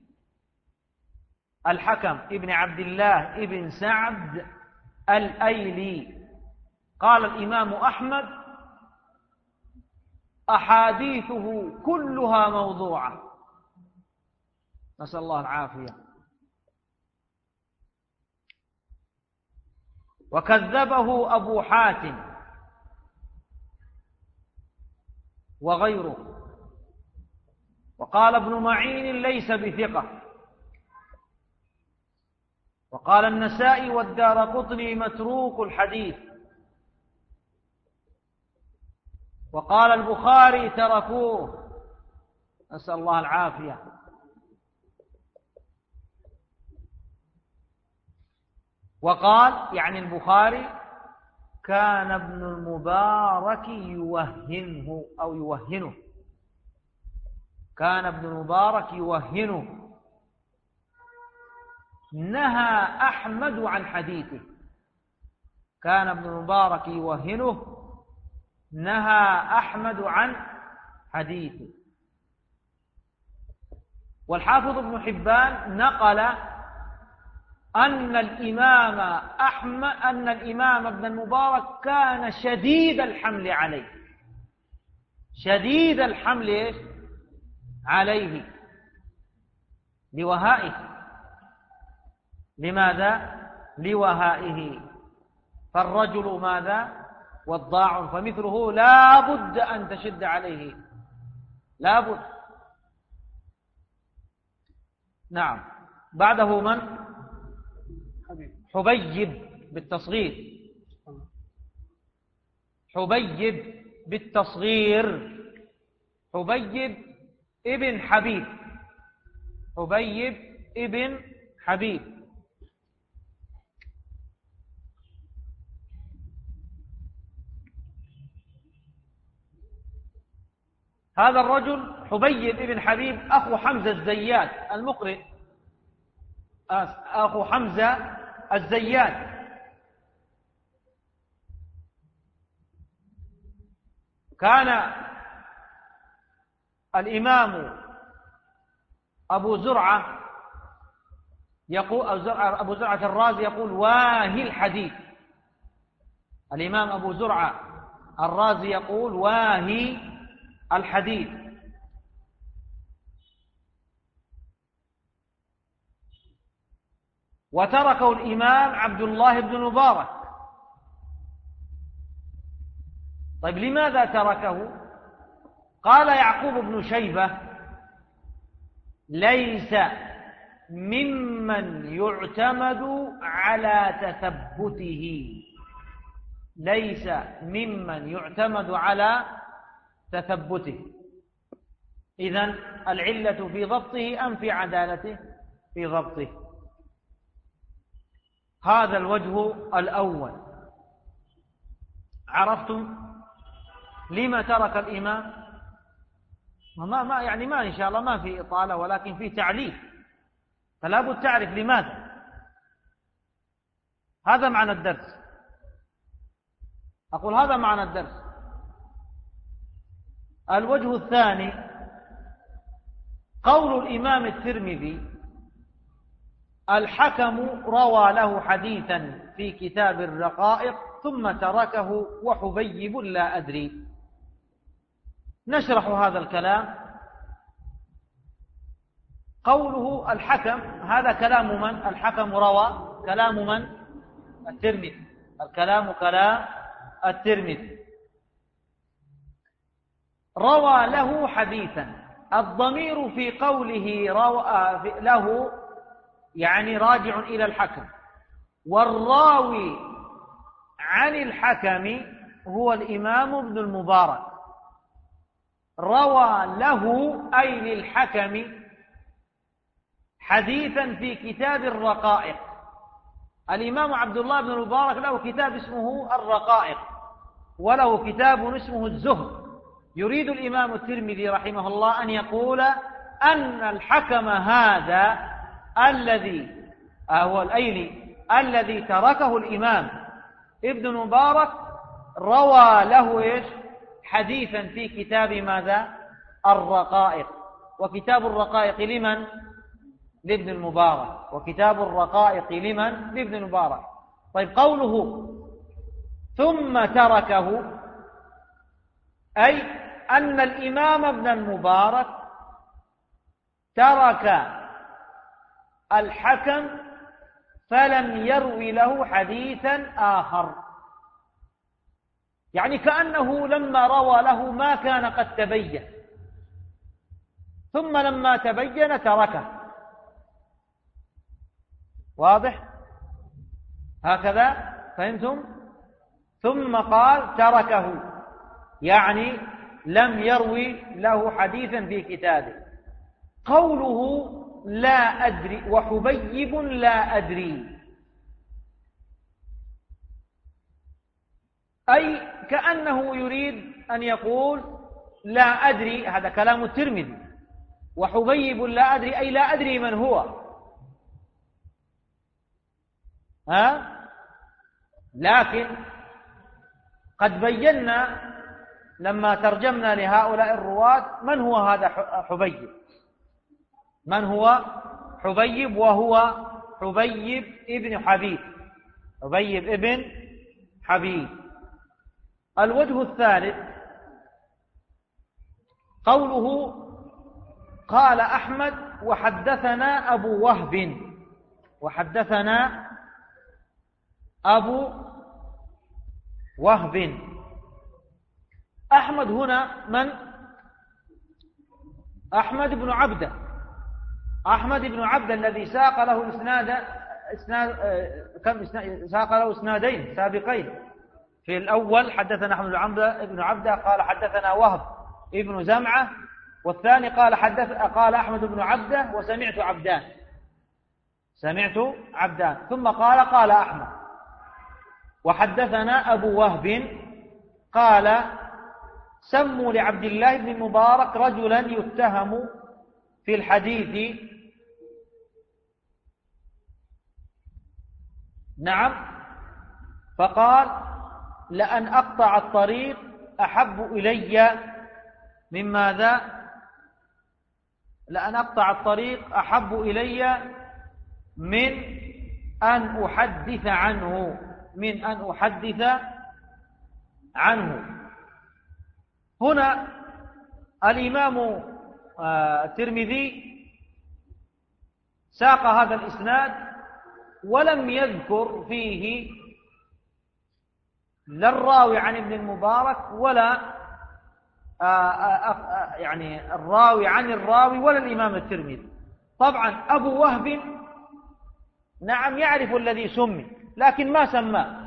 الحكم ابن عبد الله ابن سعد الأيلي. قال الإمام أحمد أحاديثه كلها موضوعة، نسأل الله العافية. وكذبه أبو حاتم وغيره، وقال ابن معين ليس بثقة، وقال النسائي والدارقطني متروك الحديث، وقال البخاري تركوه، نسأل الله العافية. وقال يعني البخاري كان ابن المبارك يوهنه أو يوهنه، كان ابن المبارك يوهنه. نهى أحمد عن حديثه، كان ابن المبارك يوهنه، نهى أحمد عن حديثه. والحافظ ابن حبان نقل أن الإمام أحمد أن الإمام ابن المبارك كان شديد الحمل عليه، شديد الحمل عليه لوهائه. لماذا؟ لوهائه. فالرجل ماذا؟ وضاع، فمثله لا بد أن تشد عليه، لا بد. نعم. بعده من؟ حبيب بالتصغير، حبيب بالتصغير، حبيب ابن حبيب، حبيب ابن حبيب. هذا الرجل حبيب ابن حبيب أخو حمزة الزيات المقرئ، أخو حمزة الزيات. كان الإمام أبو زرعة يقول أبو زرعة الرازي يقول واهي الحديث. الإمام أبو زرعة الرازي يقول واهي الحديث. وتركه الإمام عبد الله بن المبارك. طيب لماذا تركه؟ قال يعقوب بن شيبة ليس ممن يعتمد على تثبته، ليس ممن يعتمد على تثبته. إذن العلة في ضبطه أم في عدالته؟ في ضبطه. هذا الوجه الأول. عرفتم لما ترك الإمام؟ ما ما يعني ما إن شاء الله ما في إطالة، ولكن في تعليل، فلا بد تعرف لماذا. هذا معنى الدرس، أقول هذا معنى الدرس. الوجه الثاني قول الإمام الترمذي الحكم روى له حديثا في كتاب الرقائق ثم تركه وحبيب لا أدري. نشرح هذا الكلام. قوله الحكم هذا كلام من؟ الحكم روى، كلام من؟ الترمذي، الكلام كلام الترمذي. روى له حديثا، الضمير في قوله روى له يعني راجع إلى الحكم، والراوي عن الحكم هو الإمام ابن المبارك. روى له أي للحكم حديثا في كتاب الرقائق. الإمام عبد الله بن المبارك له كتاب اسمه الرقائق، وله كتاب اسمه الزهد. يريد الإمام الترمذي رحمه الله أن يقول أن الحكم هذا الذي هو الأيلي الذي تركه الإمام ابن المبارك روى له إيش؟ حديثا في كتاب ماذا؟ الرقائق. وكتاب الرقائق لمن؟ لابن المبارك. وكتاب الرقائق لمن؟ لابن المبارك. طيب، قوله ثم تركه أي أن الإمام ابن المبارك ترك الحكم فلم يروي له حديثا آخر، يعني كأنه لما روى له ما كان قد تبين، ثم لما تبين تركه. واضح؟ هكذا فهمتم؟ ثم قال تركه، يعني لم يروي له حديثا في كتابه. قوله لا أدري وحبيب لا أدري، أي كأنه يريد أن يقول لا أدري، هذا كلام الترمذي، وحبيب لا أدري أي لا أدري من هو. ها؟ لكن قد بينا لما ترجمنا لهؤلاء الرواة من هو هذا حبيب، من هو حبيب، وهو حبيب ابن حبيب، حبيب ابن حبيب. الوجه الثالث قوله قال أحمد وحدثنا أبو وهب، وحدثنا أبو وهب. أحمد هنا من؟ أحمد بن عبده، أحمد بن عبده الذي ساق له إسناد إسناد كم إسناد ساق له إسنادين سابقين. في الأول حدثنا أحمد بن عبده بن عبده قال حدثنا وهب ابن زمعة، والثاني قال حدث قال أحمد بن عبده وسمعت عبدان، سمعت عبدان، ثم قال قال أحمد. وحدثنا أبو وهب قال سموا لعبد الله بن المبارك رجلا يتهم في الحديث، نعم، فقال لأن أقطع الطريق أحب إلي من ماذا؟ لأن أقطع الطريق أحب إلي من أن أحدث عنه، من أن أحدث عنه. هنا الإمام الترمذي ساق هذا الإسناد ولم يذكر فيه لا الراوي عن ابن المبارك ولا يعني الراوي عن الراوي ولا الإمام الترمذي. طبعا أبو وهب نعم يعرف الذي سمي لكن ما سماه،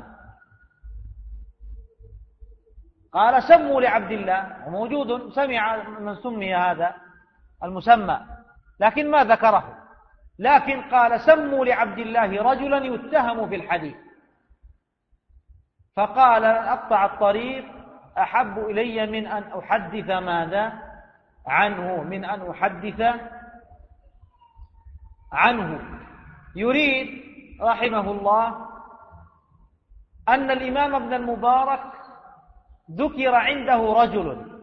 قال سموا لعبد الله، وموجود سمع من سمي هذا المسمى لكن ما ذكره، لكن قال سموا لعبد الله رجلا يتهم في الحديث، فقال أقطع الطريق أحب إلي من أن أحدث ماذا عنه، من أن أحدث عنه. يريد رحمه الله أن الإمام ابن المبارك ذكر عنده رجل،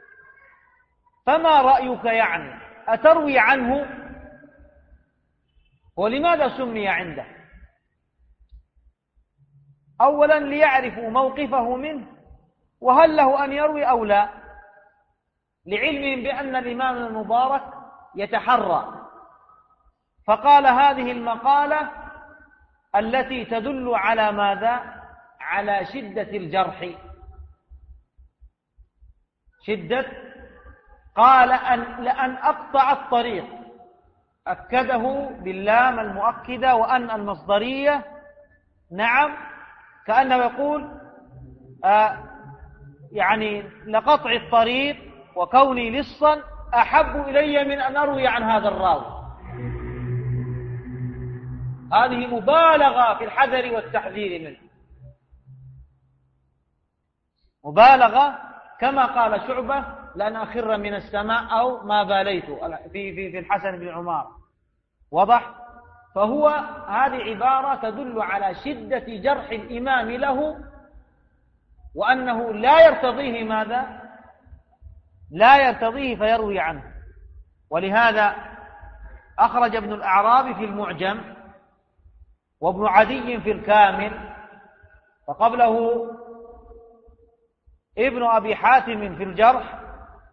فما رأيك يعني أتروي عنه؟ ولماذا سمي عنده؟ أولا ليعرفوا موقفه منه وهل له أن يروي أو لا، لعلمهم بأن الإمام المبارك يتحرى، فقال هذه المقالة التي تدل على ماذا؟ على شدة الجرح. شدة، قال أن لأن أقطع الطريق، أكده باللام المؤكدة وأن المصدرية، نعم، كأنه يقول آه يعني لقطع الطريق وكوني لصا أحب إلي من أن أروي عن هذا الراوي. هذه مبالغة في الحذر والتحذير منه، مبالغة، كما قال شعبة لأن أخر من السماء أو ما باليت في في في الحسن بن عمار. وضح؟ فهو هذه عبارة تدل على شدة جرح الإمام له، وأنه لا يرتضيه ماذا؟ لا يرتضيه فيروي عنه. ولهذا أخرج ابن الأعرابي في المعجم، وابن عدي في الكامل، وقبله ابن أبي حاتم في الجرح،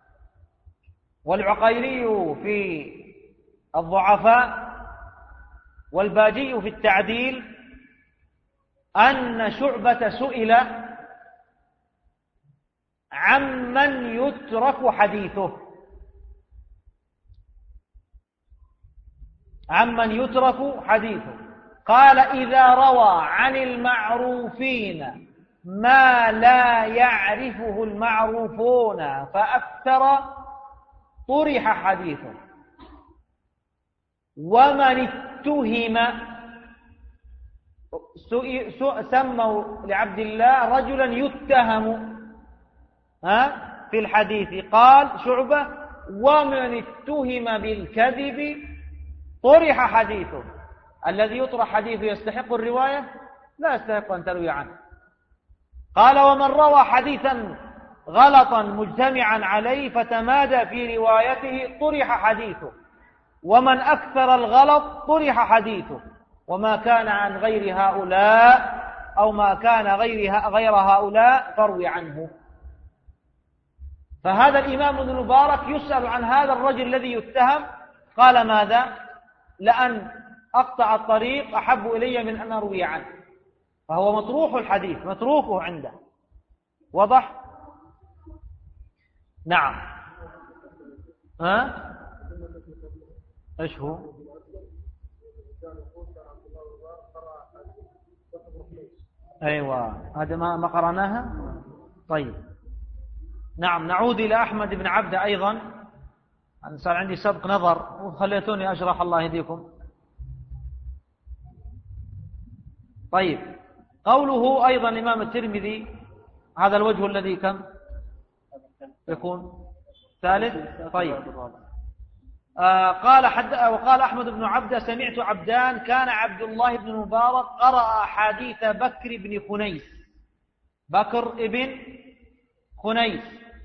والعقيلي في الضعفاء، والباجي في التعديل، أن شعبة سئل عمن يترك حديثه، عمن يترك حديثه، قال إذا روى عن المعروفين ما لا يعرفه المعروفون فأكثر طرح حديثه، ومن اتهم، سموا لعبد الله رجلا يتهم في الحديث، قال شعبة ومن اتهم بالكذب طرح حديثه. الذي يطرح حديثه يستحق الرواية؟ لا يستحق أن تروي عنه. قال ومن روى حديثا غلطا مجتمعا عليه فتمادى في روايته طرح حديثه، ومن أكثر الغلط طرح حديثه، وما كان عن غير هؤلاء أو ما كان غير غير هؤلاء فروي عنه. فهذا الإمام ابن المبارك يسأل عن هذا الرجل الذي يتهم، قال ماذا؟ لأن أقطع الطريق أحب إلي من أن أروي عنه، فهو مطروح الحديث، متروكه عنده. وضح؟ نعم. ها؟ إيش هو؟ أيوة، هذا ما ما قرأناها. طيب، نعم، نعود إلى أحمد بن عبدة أيضا. أنا صار عندي سبق نظر وخليتوني أشرح، الله يهديكم. طيب، قوله أيضا الإمام الترمذي، هذا الوجه الذي كم يكون؟ ثالث. طيب، آه قال حد وقال أحمد بن عبدة سمعت عبدان كان عبد الله بن المبارك قرأ حديث بكر بن خنيس، بكر ابن خنيس،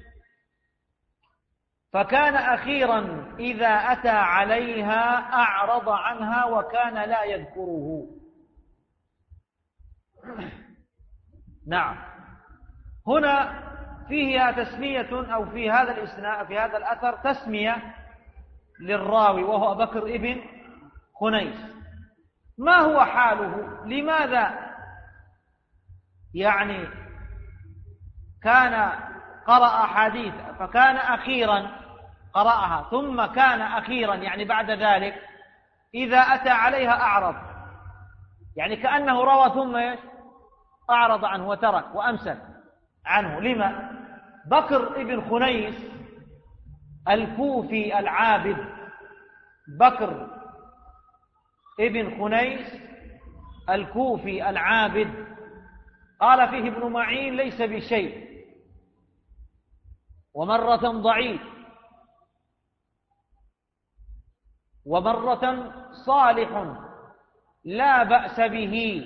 فكان أخيرا إذا أتى عليها أعرض عنها وكان لا يذكره. نعم، هنا فيها تسمية، أو في هذا الإسناد في هذا الأثر تسمية للراوي وهو بكر ابن خنيس. ما هو حاله؟ لماذا يعني كان قرأ حديث فكان أخيرا قرأها، ثم كان أخيرا يعني بعد ذلك إذا أتى عليها أعرض، يعني كأنه روى ثم إيش؟ أعرض عنه وترك وأمسك عنه. لما؟ بكر ابن خنيس الكوفي العابد، بكر ابن خنيس الكوفي العابد، قال فيه ابن معين ليس بشيء، ومرة ضعيف، ومرة صالح لا بأس به،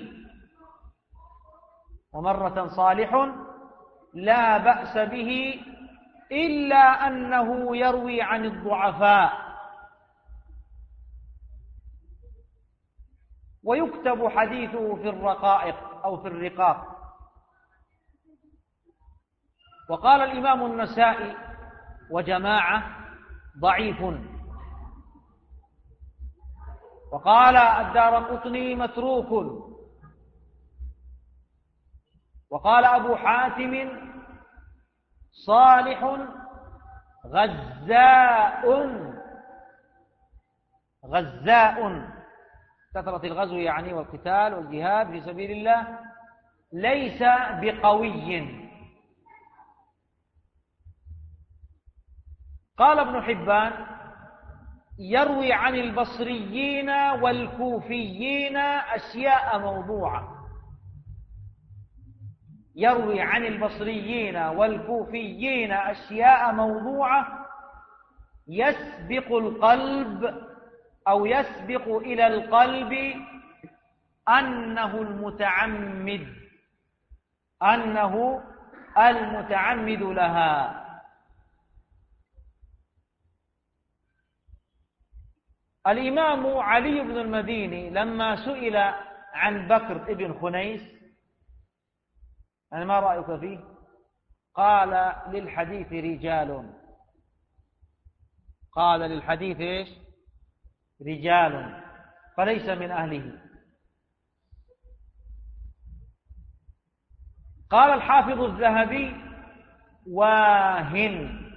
ومرة صالح لا بأس به، إلا أنه يروي عن الضعفاء، ويكتب حديثه في الرقائق أو في الرقاق. وقال الإمام النسائي وجماعة ضعيف، وقال الدارقطني متروك، وقال أبو حاتم صالح غزاء. غزاء كثرة الغزو يعني والقتال والجهاد في سبيل الله، ليس بقوي. قال ابن حبان يروي عن البصريين والكوفيين أشياء موضوعة. يروي عن البصريين والكوفيين أشياء موضوعة يسبق القلب أو يسبق إلى القلب أنه المتعمد أنه المتعمد لها. الإمام علي بن المديني لما سئل عن بكر ابن خنيس أنا ما رأيك فيه؟ قال للحديث رجال. قال للحديث إيش؟ رجال، فليس من أهله. قال الحافظ الذهبي واهن.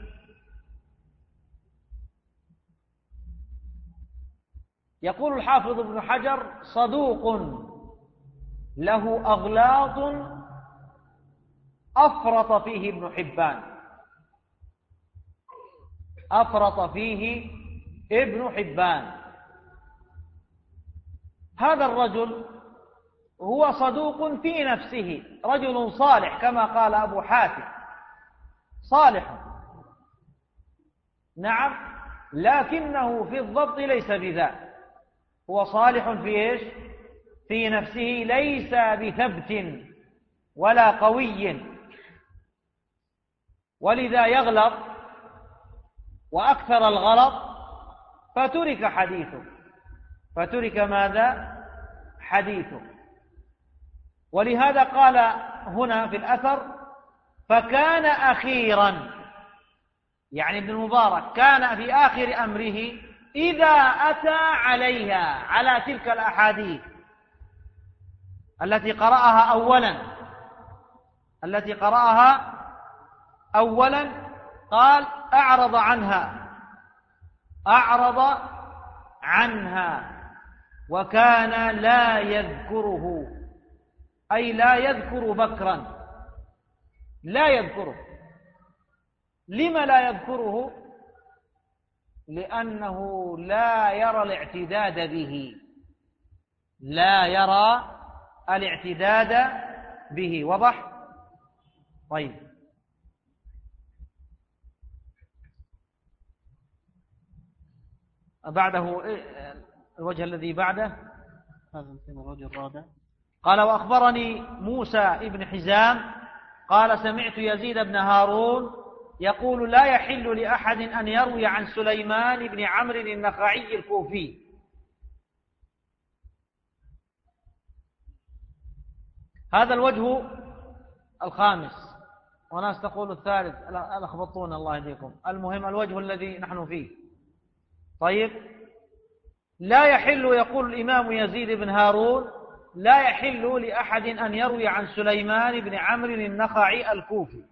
يقول الحافظ ابن حجر صدوق له أغلاط أفرط فيه ابن حبان. أفرط فيه ابن حبان. هذا الرجل هو صدوق في نفسه، رجل صالح كما قال أبو حاتم، صالح نعم، لكنه في الضبط ليس بذاك. هو صالح في إيش؟ في نفسه، ليس بثبت ولا قوي، ولذا يغلط وأكثر الغلط فترك حديثه. فترك ماذا؟ حديثه. ولهذا قال هنا في الأثر فكان أخيرا، يعني ابن المبارك كان في آخر أمره إذا أتى عليها، على تلك الأحاديث التي قرأها أولا التي قرأها أولا قال أعرض عنها أعرض عنها وكان لا يذكره، أي لا يذكر بكرا، لا يذكره. لما لا يذكره؟ لأنه لا يرى الاعتداد به، لا يرى الاعتداد به. وضح؟ طيب، بعده الوجه الذي بعده هذا الوجه الرابع. قال وأخبرني موسى ابن حزام قال سمعت يزيد بن هارون يقول لا يحل لأحد أن يروي عن سليمان بن عمرو النخعي الكوفي. هذا الوجه الخامس، وناس تقول الثالث، ألخبطون الله يهديكم. المهم الوجه الذي نحن فيه. طيب، لا يحل، يقول الإمام يزيد بن هارون لا يحل لأحد أن يروي عن سليمان بن عمرو النخعي الكوفي.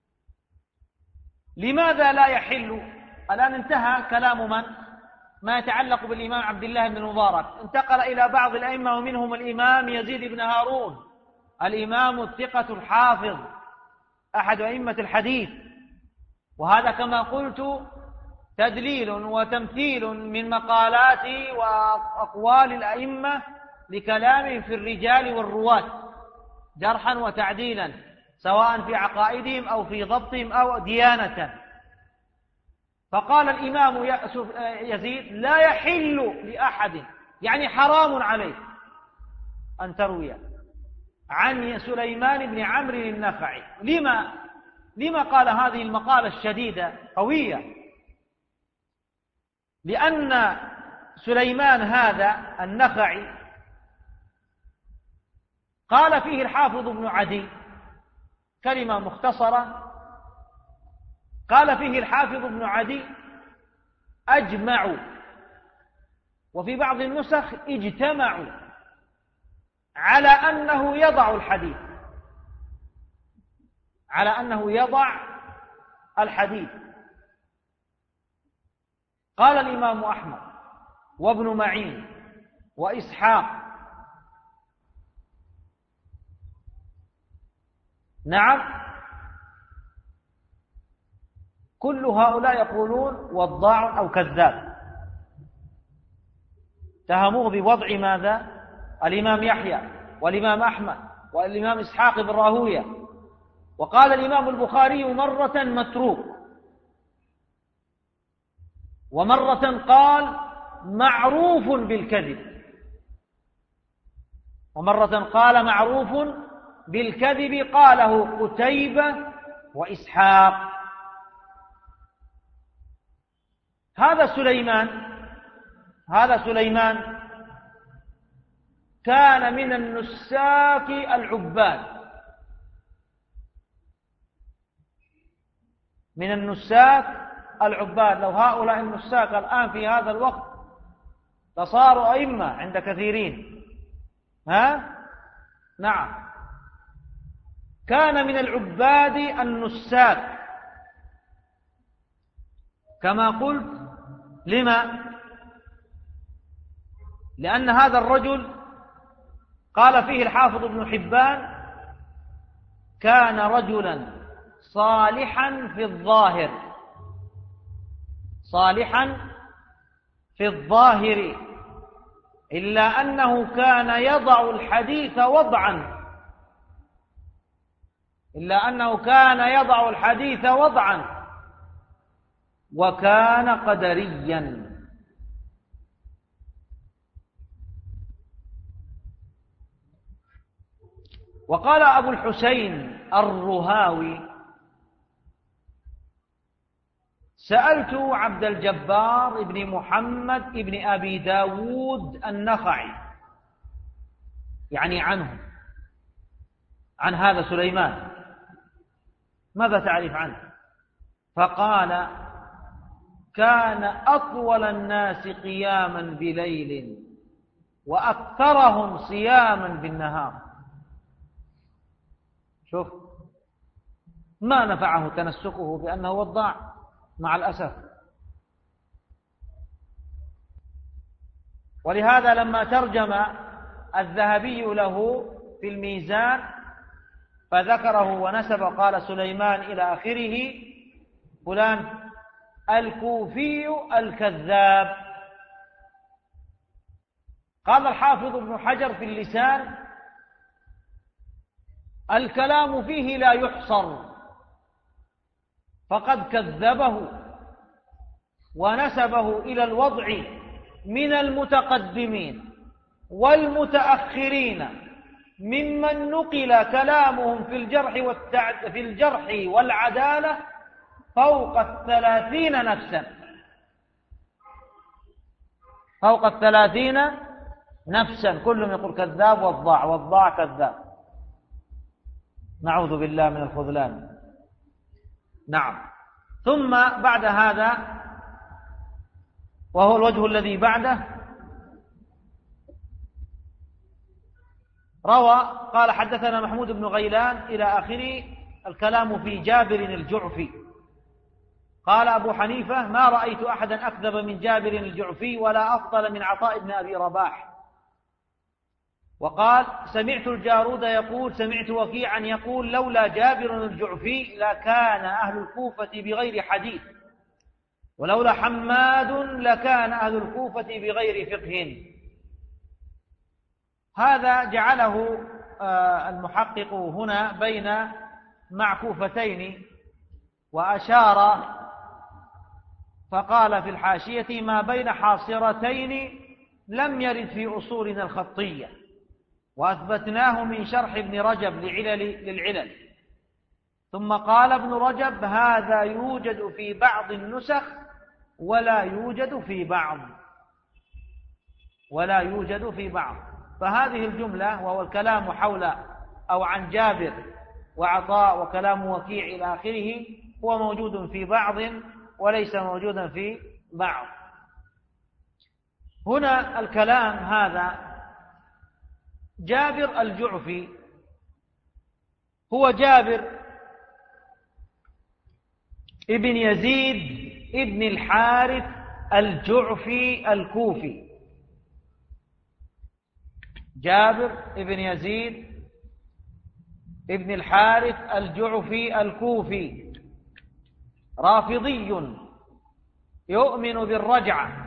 لماذا لا يحل؟ الآن انتهى كلام من؟ ما يتعلق بالإمام عبد الله بن المبارك، انتقل إلى بعض الأئمة ومنهم الإمام يزيد بن هارون الإمام الثقة الحافظ أحد أئمة الحديث. وهذا كما قلت تدليل وتمثيل من مقالات وأقوال الأئمة لكلام في الرجال والرواة جرحا وتعديلا، سواء في عقائدهم أو في ضبطهم أو ديانة. فقال الإمام يزيد لا يحل لأحد، يعني حرام عليه أن تروي عن سليمان بن عمرو النخعي. لما؟ لما قال هذه المقالة الشديدة قوية؟ لأن سليمان هذا النخعي قال فيه الحافظ ابن عدي كلمة مختصرة، قال فيه الحافظ ابن عدي أجمعوا، وفي بعض النسخ اجتمعوا على أنه يضع الحديث. على أنه يضع الحديث. قال الإمام أحمد وابن معين وإسحاق: نعم، كل هؤلاء يقولون وضاع أو كذاب، اتهموه بوضع ماذا؟ الإمام يحيى والإمام أحمد والإمام إسحاق بن راهوية. وقال الإمام البخاري مرة متروك، ومرة قال معروف بالكذب، ومرة قال معروف بالكذب، قاله قتيبة وإسحاق. هذا سليمان هذا سليمان كان من النساك العباد، من النساك العباد. لو هؤلاء النساك الآن في هذا الوقت فصاروا أئمة عند كثيرين، ها؟ نعم، كان من العباد النساك كما قلت. لما؟ لأن هذا الرجل قال فيه الحافظ ابن حبان: كان رجلا صالحا في الظاهر، صالحا في الظاهر، إلا أنه كان يضع الحديث وضعا إلا أنه كان يضع الحديث وضعا وكان قدريا. وقال أبو الحسين الرهاوي: سألت عبد الجبار بن محمد بن أبي داود النخعي، يعني عنه، عن هذا سليمان، ماذا تعرف عنه؟ فقال: كان أطول الناس قياما بليل وأكثرهم صياما بالنهار. شوف، ما نفعه تنسكه بأنه وضاع مع الأسف. ولهذا لما ترجم الذهبي له في الميزان فذكره ونسب، قال سليمان إلى آخره فلان الكوفي الكذاب. قال الحافظ ابن حجر في اللسان: الكلام فيه لا يحصر، فقد كذبه ونسبه إلى الوضع من المتقدمين والمتأخرين ممن نقل كلامهم في الجرح والتعد في الجرح والعدالة فوق الثلاثين نفسا فوق الثلاثين نفسا كلهم يقول كذاب وضاع وضاع كذاب، نعوذ بالله من الخذلان. نعم. ثم بعد هذا، وهو الوجه الذي بعده، روى قال: حدثنا محمود بن غيلان إلى آخره، الكلام في جابر الجعفي. قال أبو حنيفة: ما رأيت أحدا أكذب من جابر الجعفي ولا أفضل من عطاء بن أبي رباح. وقال: سمعت الجارود يقول: سمعت وكيعا يقول: لولا جابر الجعفي لكان أهل الكوفة بغير حديث، ولولا حماد لكان أهل الكوفة بغير فقه. هذا جعله المحقق هنا بين معكوفتين، وأشار فقال في الحاشية: ما بين حاصرتين لم يرد في أصولنا الخطية، وأثبتناه من شرح ابن رجب لعلل للعلل. ثم قال ابن رجب: هذا يوجد في بعض النسخ ولا يوجد في بعض ولا يوجد في بعض. فهذه الجملة، وهو الكلام حول أو عن جابر وعطاء وكلام وكيع إلى آخره، هو موجود في بعض وليس موجودا في بعض. هنا الكلام هذا جابر الجعفي هو جابر ابن يزيد ابن الحارث الجعفي الكوفي. جابر ابن يزيد ابن الحارث الجعفي الكوفي رافضي يؤمن بالرجعة،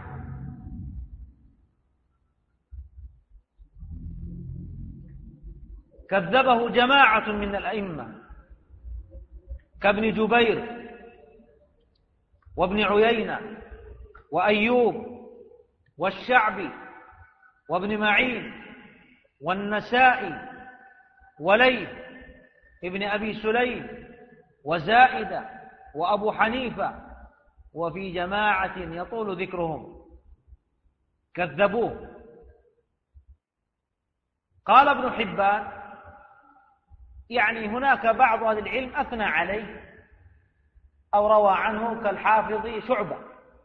كذبه جماعة من الأئمة كابن جبير وابن عيينة وأيوب والشعبي وابن معين والنسائي وليث ابن أبي سليم وزائدة وأبو حنيفة، وفي جماعة يطول ذكرهم كذبوه. قال ابن حبان يعني هناك بعض أهل العلم أثنى عليه أو روى عنه كالحافظ شعبة.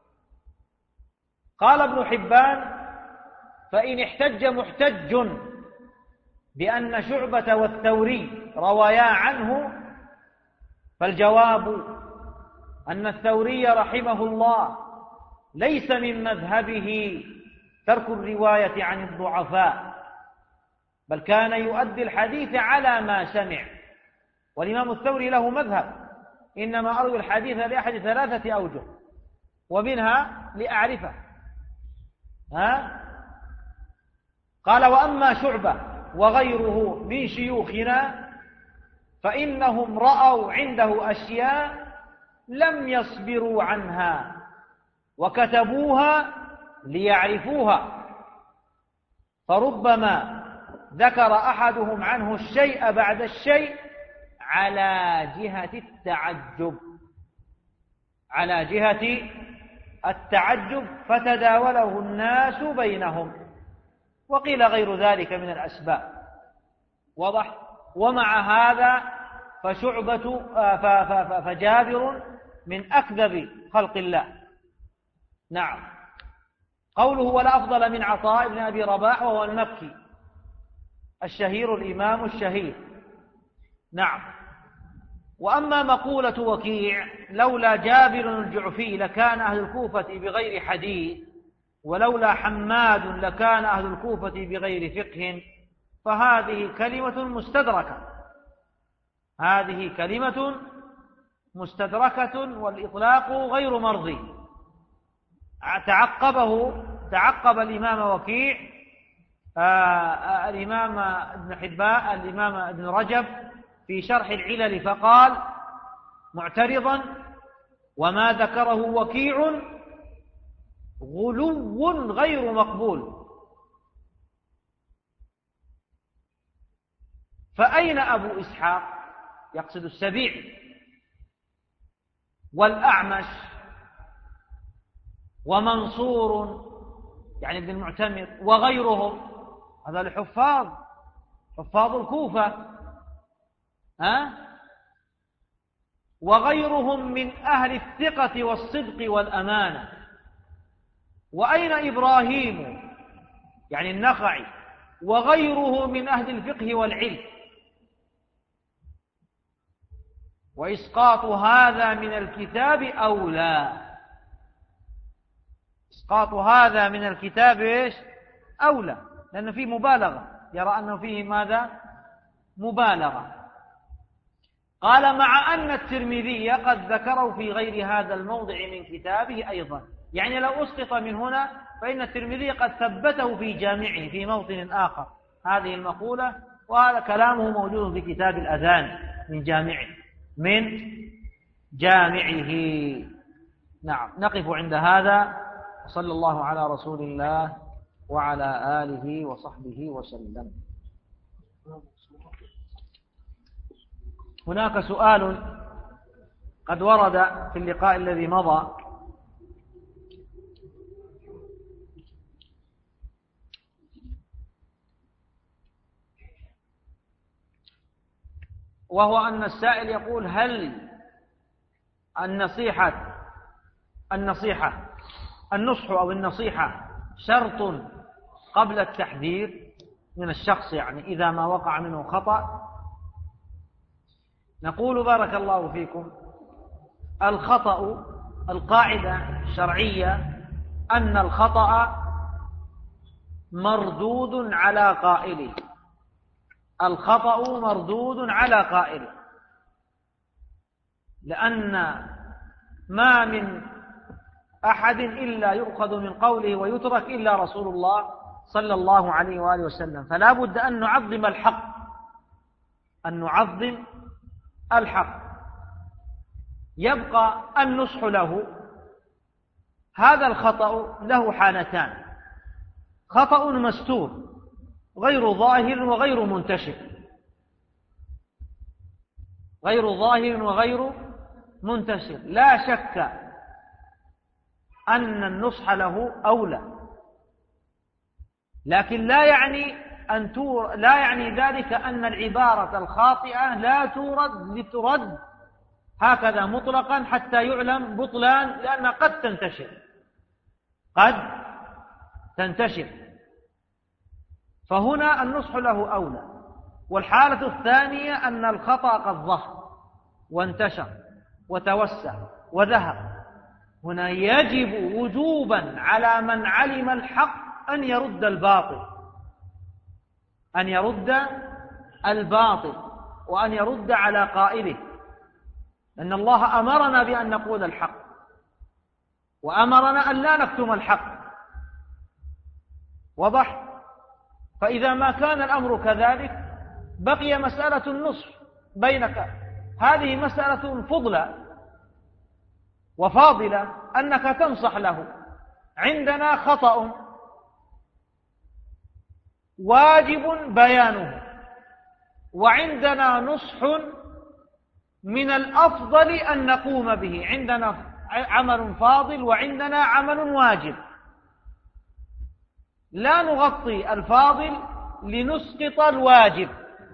قال ابن حبان فإن احتج محتج بأن شعبة والثوري روايا عنه فالجواب أن الثوري رحمه الله ليس من مذهبه ترك الرواية عن الضعفاء، بل كان يؤدي الحديث على ما سمع. والإمام الثوري له مذهب إنما أروي الحديث لأحد ثلاثة أوجه ومنها لأعرفه. ها؟ قال وأما شعبة وغيره من شيوخنا فإنهم رأوا عنده أشياء لم يصبروا عنها وكتبوها ليعرفوها، فربما ذكر أحدهم عنه الشيء بعد الشيء على جهة التعجب على جهة التعجب فتداوله الناس بينهم، وقيل غير ذلك من الأسباب. واضح؟ ومع هذا فشعبة فجابر من أكذب خلق الله. نعم. قوله ولا أفضل من عطاء بن أبي رباح وهو المكي الشهير الإمام الشهير. نعم. وأما مقولة وكيع لولا جابر الجعفي لكان أهل الكوفة بغير حديث ولولا حماد لكان أهل الكوفة بغير فقه، فهذه كلمة مستدركة هذه كلمة مستدركة والإطلاق غير مرضي. تعقبه تعقب الإمام وكيع آه الإمام ابن حبان الإمام ابن رجب في شرح العلل فقال معترضا وما ذكره وكيع غلو غير مقبول. فأين أبو إسحاق يقصد السبيعي والأعمش ومنصور يعني ابن المعتمر وغيرهم؟ هذا الحفاظ حفاظ الكوفة ها؟ وغيرهم من أهل الثقة والصدق والأمانة. وأين إبراهيم يعني النخعي وغيره من أهل الفقه والعلم؟ وإسقاط هذا من الكتاب أولى إسقاط هذا من الكتاب إيش؟ أولى، لأنه فيه مبالغة، يرى أنه فيه ماذا؟ مبالغة. قال مع أن الترمذي قد ذكره في غير هذا الموضع من كتابه أيضا، يعني لو أسقط من هنا فإن الترمذي قد ثبته في جامعه في موطن آخر هذه المقولة، وهذا كلامه موجود في كتاب الأذان من جامعه من جامعه. نعم. نقف عند هذا، وصلى الله على رسول الله وعلى آله وصحبه وسلم. هناك سؤال قد ورد في اللقاء الذي مضى، وهو أن السائل يقول هل النصيحة النصيحة النصح أو النصيحة شرط قبل التحذير من الشخص، يعني إذا ما وقع منه خطأ؟ نقول بارك الله فيكم الخطأ القاعدة الشرعية أن الخطأ مردود على قائله، الخطأ مردود على قائله، لأن ما من أحد إلا يؤخذ من قوله ويترك إلا رسول الله صلى الله عليه وآله وسلم. فلا بد أن نعظم الحق، أن نعظم الحق. يبقى النصح له. هذا الخطأ له حالتان: خطأ مستور غير ظاهر وغير منتشر، غير ظاهر وغير منتشر. لا شك أن النصح له أولى، لكن لا يعني أن تور... لا يعني ذلك أن العبارة الخاطئة لا تورد لترد هكذا مطلقا حتى يعلم بطلان، لأنها قد تنتشر، قد تنتشر. فهنا النصح له أولى. والحالة الثانية أن الخطأ قد ظهر وانتشر وتوسع وذهب. هنا يجب وجوبا على من علم الحق أن يرد الباطل، أن يرد الباطل وأن يرد على قائله، لأن الله أمرنا بأن نقول الحق، وأمرنا أن لا نكتم الحق. وضح؟ فإذا ما كان الأمر كذلك بقي مسألة النصح بينك. هذه مسألة فضلة وفاضلة، أنك تنصح له. عندنا خطأ واجب بيانه، وعندنا نصح من الأفضل أن نقوم به. عندنا عمل فاضل وعندنا عمل واجب. لا نغطي الفاضل لنسقط الواجب.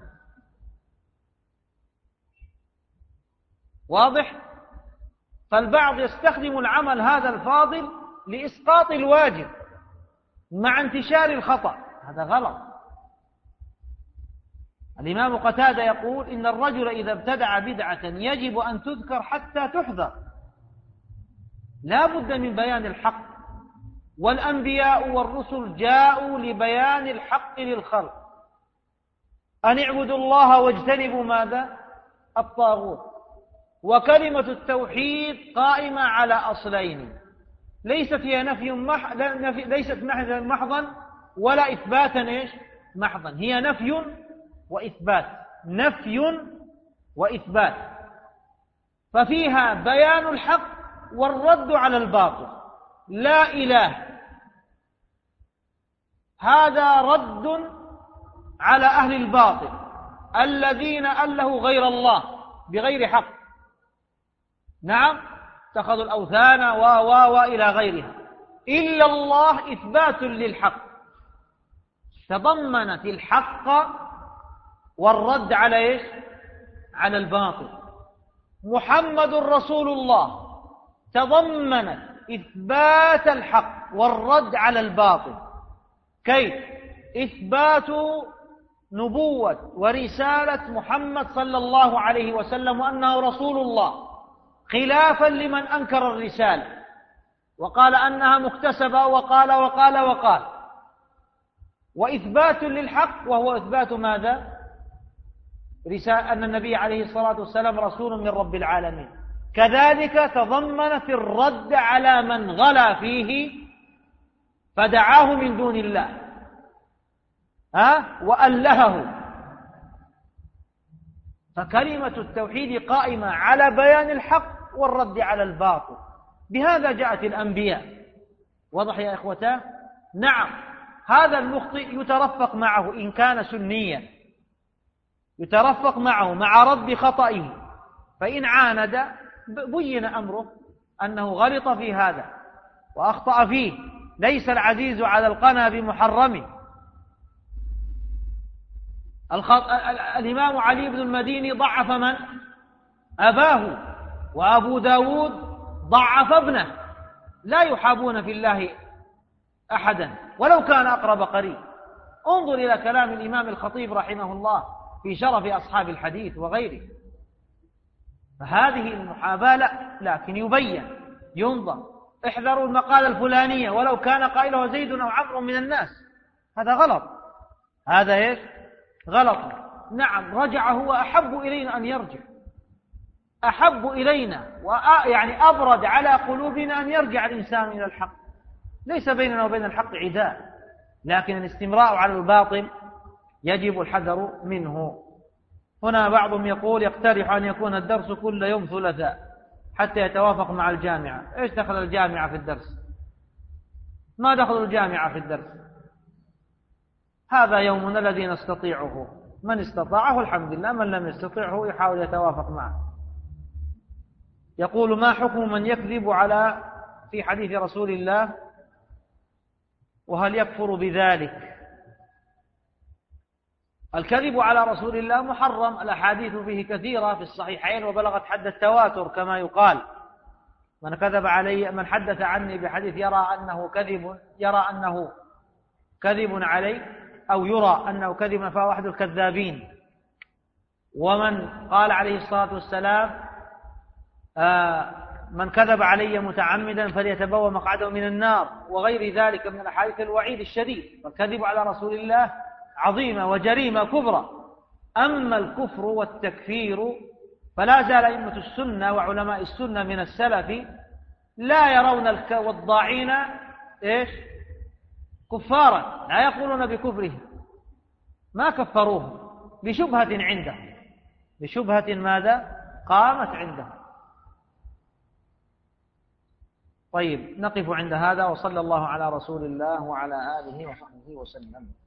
واضح؟ فالبعض يستخدم العمل هذا الفاضل لإسقاط الواجب مع انتشار الخطأ. هذا غلط. الإمام قتادة يقول: إن الرجل إذا ابتدع بدعة يجب أن تذكر حتى تحذر. لا بد من بيان الحق، والأنبياء والرسل جاءوا لبيان الحق للخلق. أن اعبدوا الله واجتنبوا ماذا؟ الطاغوت. وكلمة التوحيد قائمة على أصلين، ليست هي نفي مح... ليست نفي محضا ولا إثباتا إيش محضا، هي نفي وإثبات، نفي وإثبات. ففيها بيان الحق والرد على الباطل. لا إله، هذا رد على أهل الباطل الذين ألهوا غير الله بغير حق. نعم، اتخذوا الأوثان و و وإلى غيرها. إلا الله إثبات للحق، تضمنت الحق والرد على إيش؟ على الباطل. محمد رسول الله تضمنت إثبات الحق والرد على الباطل. كيف؟ إثبات نبوة ورسالة محمد صلى الله عليه وسلم وأنه رسول الله، خلافا لمن أنكر الرسالة وقال أنها مكتسبة وقال وقال وقال. وإثبات للحق، وهو إثبات ماذا؟ رسالة أن النبي عليه الصلاة والسلام رسول من رب العالمين. كذلك تضمنت الرد على من غلا فيه فدعاه من دون الله ها وألهه. فكلمة التوحيد قائمة على بيان الحق والرد على الباطل. بهذا جاءت الأنبياء. واضح يا إخوتاه؟ نعم، هذا المخطئ يترفق معه إن كان سنيا، يترفق معه مع رد خطئه، فإن عاند بين أمره أنه غلط في هذا وأخطأ فيه. ليس العزيز على القنا بمحرمه. الخط... الإمام علي بن المديني ضعف من؟ أباه. وأبو داود ضعف ابنه. لا يحابون في الله أحدا ولو كان أقرب قريب. انظر إلى كلام الإمام الخطيب رحمه الله في شرف أصحاب الحديث وغيره. فهذه المحاباة لا، لكن يبين ينظر، احذروا المقالة الفلانية ولو كان قائله زيد أو عمرو من الناس، هذا غلط، هذا إيش؟ غلط. نعم رجع، هو أحب إلينا أن يرجع، أحب إلينا ويعني أبرد على قلوبنا أن يرجع الإنسان إلى الحق، ليس بيننا وبين الحق عداء، لكن الاستمراء على الباطل يجب الحذر منه. هنا بعضهم يقول يقترح أن يكون الدرس كل يوم ثلاثاء حتى يتوافق مع الجامعة. إيش دخل الجامعة في الدرس؟ ما دخل الجامعة في الدرس؟ هذا يومنا الذي نستطيعه، من استطاعه الحمد لله، من لم يستطيعه يحاول يتوافق معه. يقول ما حكم من يكذب على في حديث رسول الله وهل يكفر بذلك؟ الكذب على رسول الله محرم، الأحاديث فيه كثيرة في الصحيحين وبلغت حد التواتر كما يقال. من كذب علي، من حدث عني بحديث يرى أنه كذب، يرى أنه كذب علي أو يرى أنه كذب فهو أحد الكذابين. ومن قال عليه الصلاة والسلام آه من كذب علي متعمدا فليتبوأ مقعده من النار، وغير ذلك من الأحاديث الوعيد الشديد. فالكذب على رسول الله عظيمة وجريمة كبرى. أما الكفر والتكفير فلا زال أئمة السنة وعلماء السنة من السلف لا يرون الوضاعين إيش؟ كفارا، لا يقولون بكفرهم، ما كفروهم بشبهة عندهم، بشبهة ماذا؟ قامت عندهم. طيب نقف عند هذا، وصلى الله على رسول الله وعلى آله وصحبه وسلم.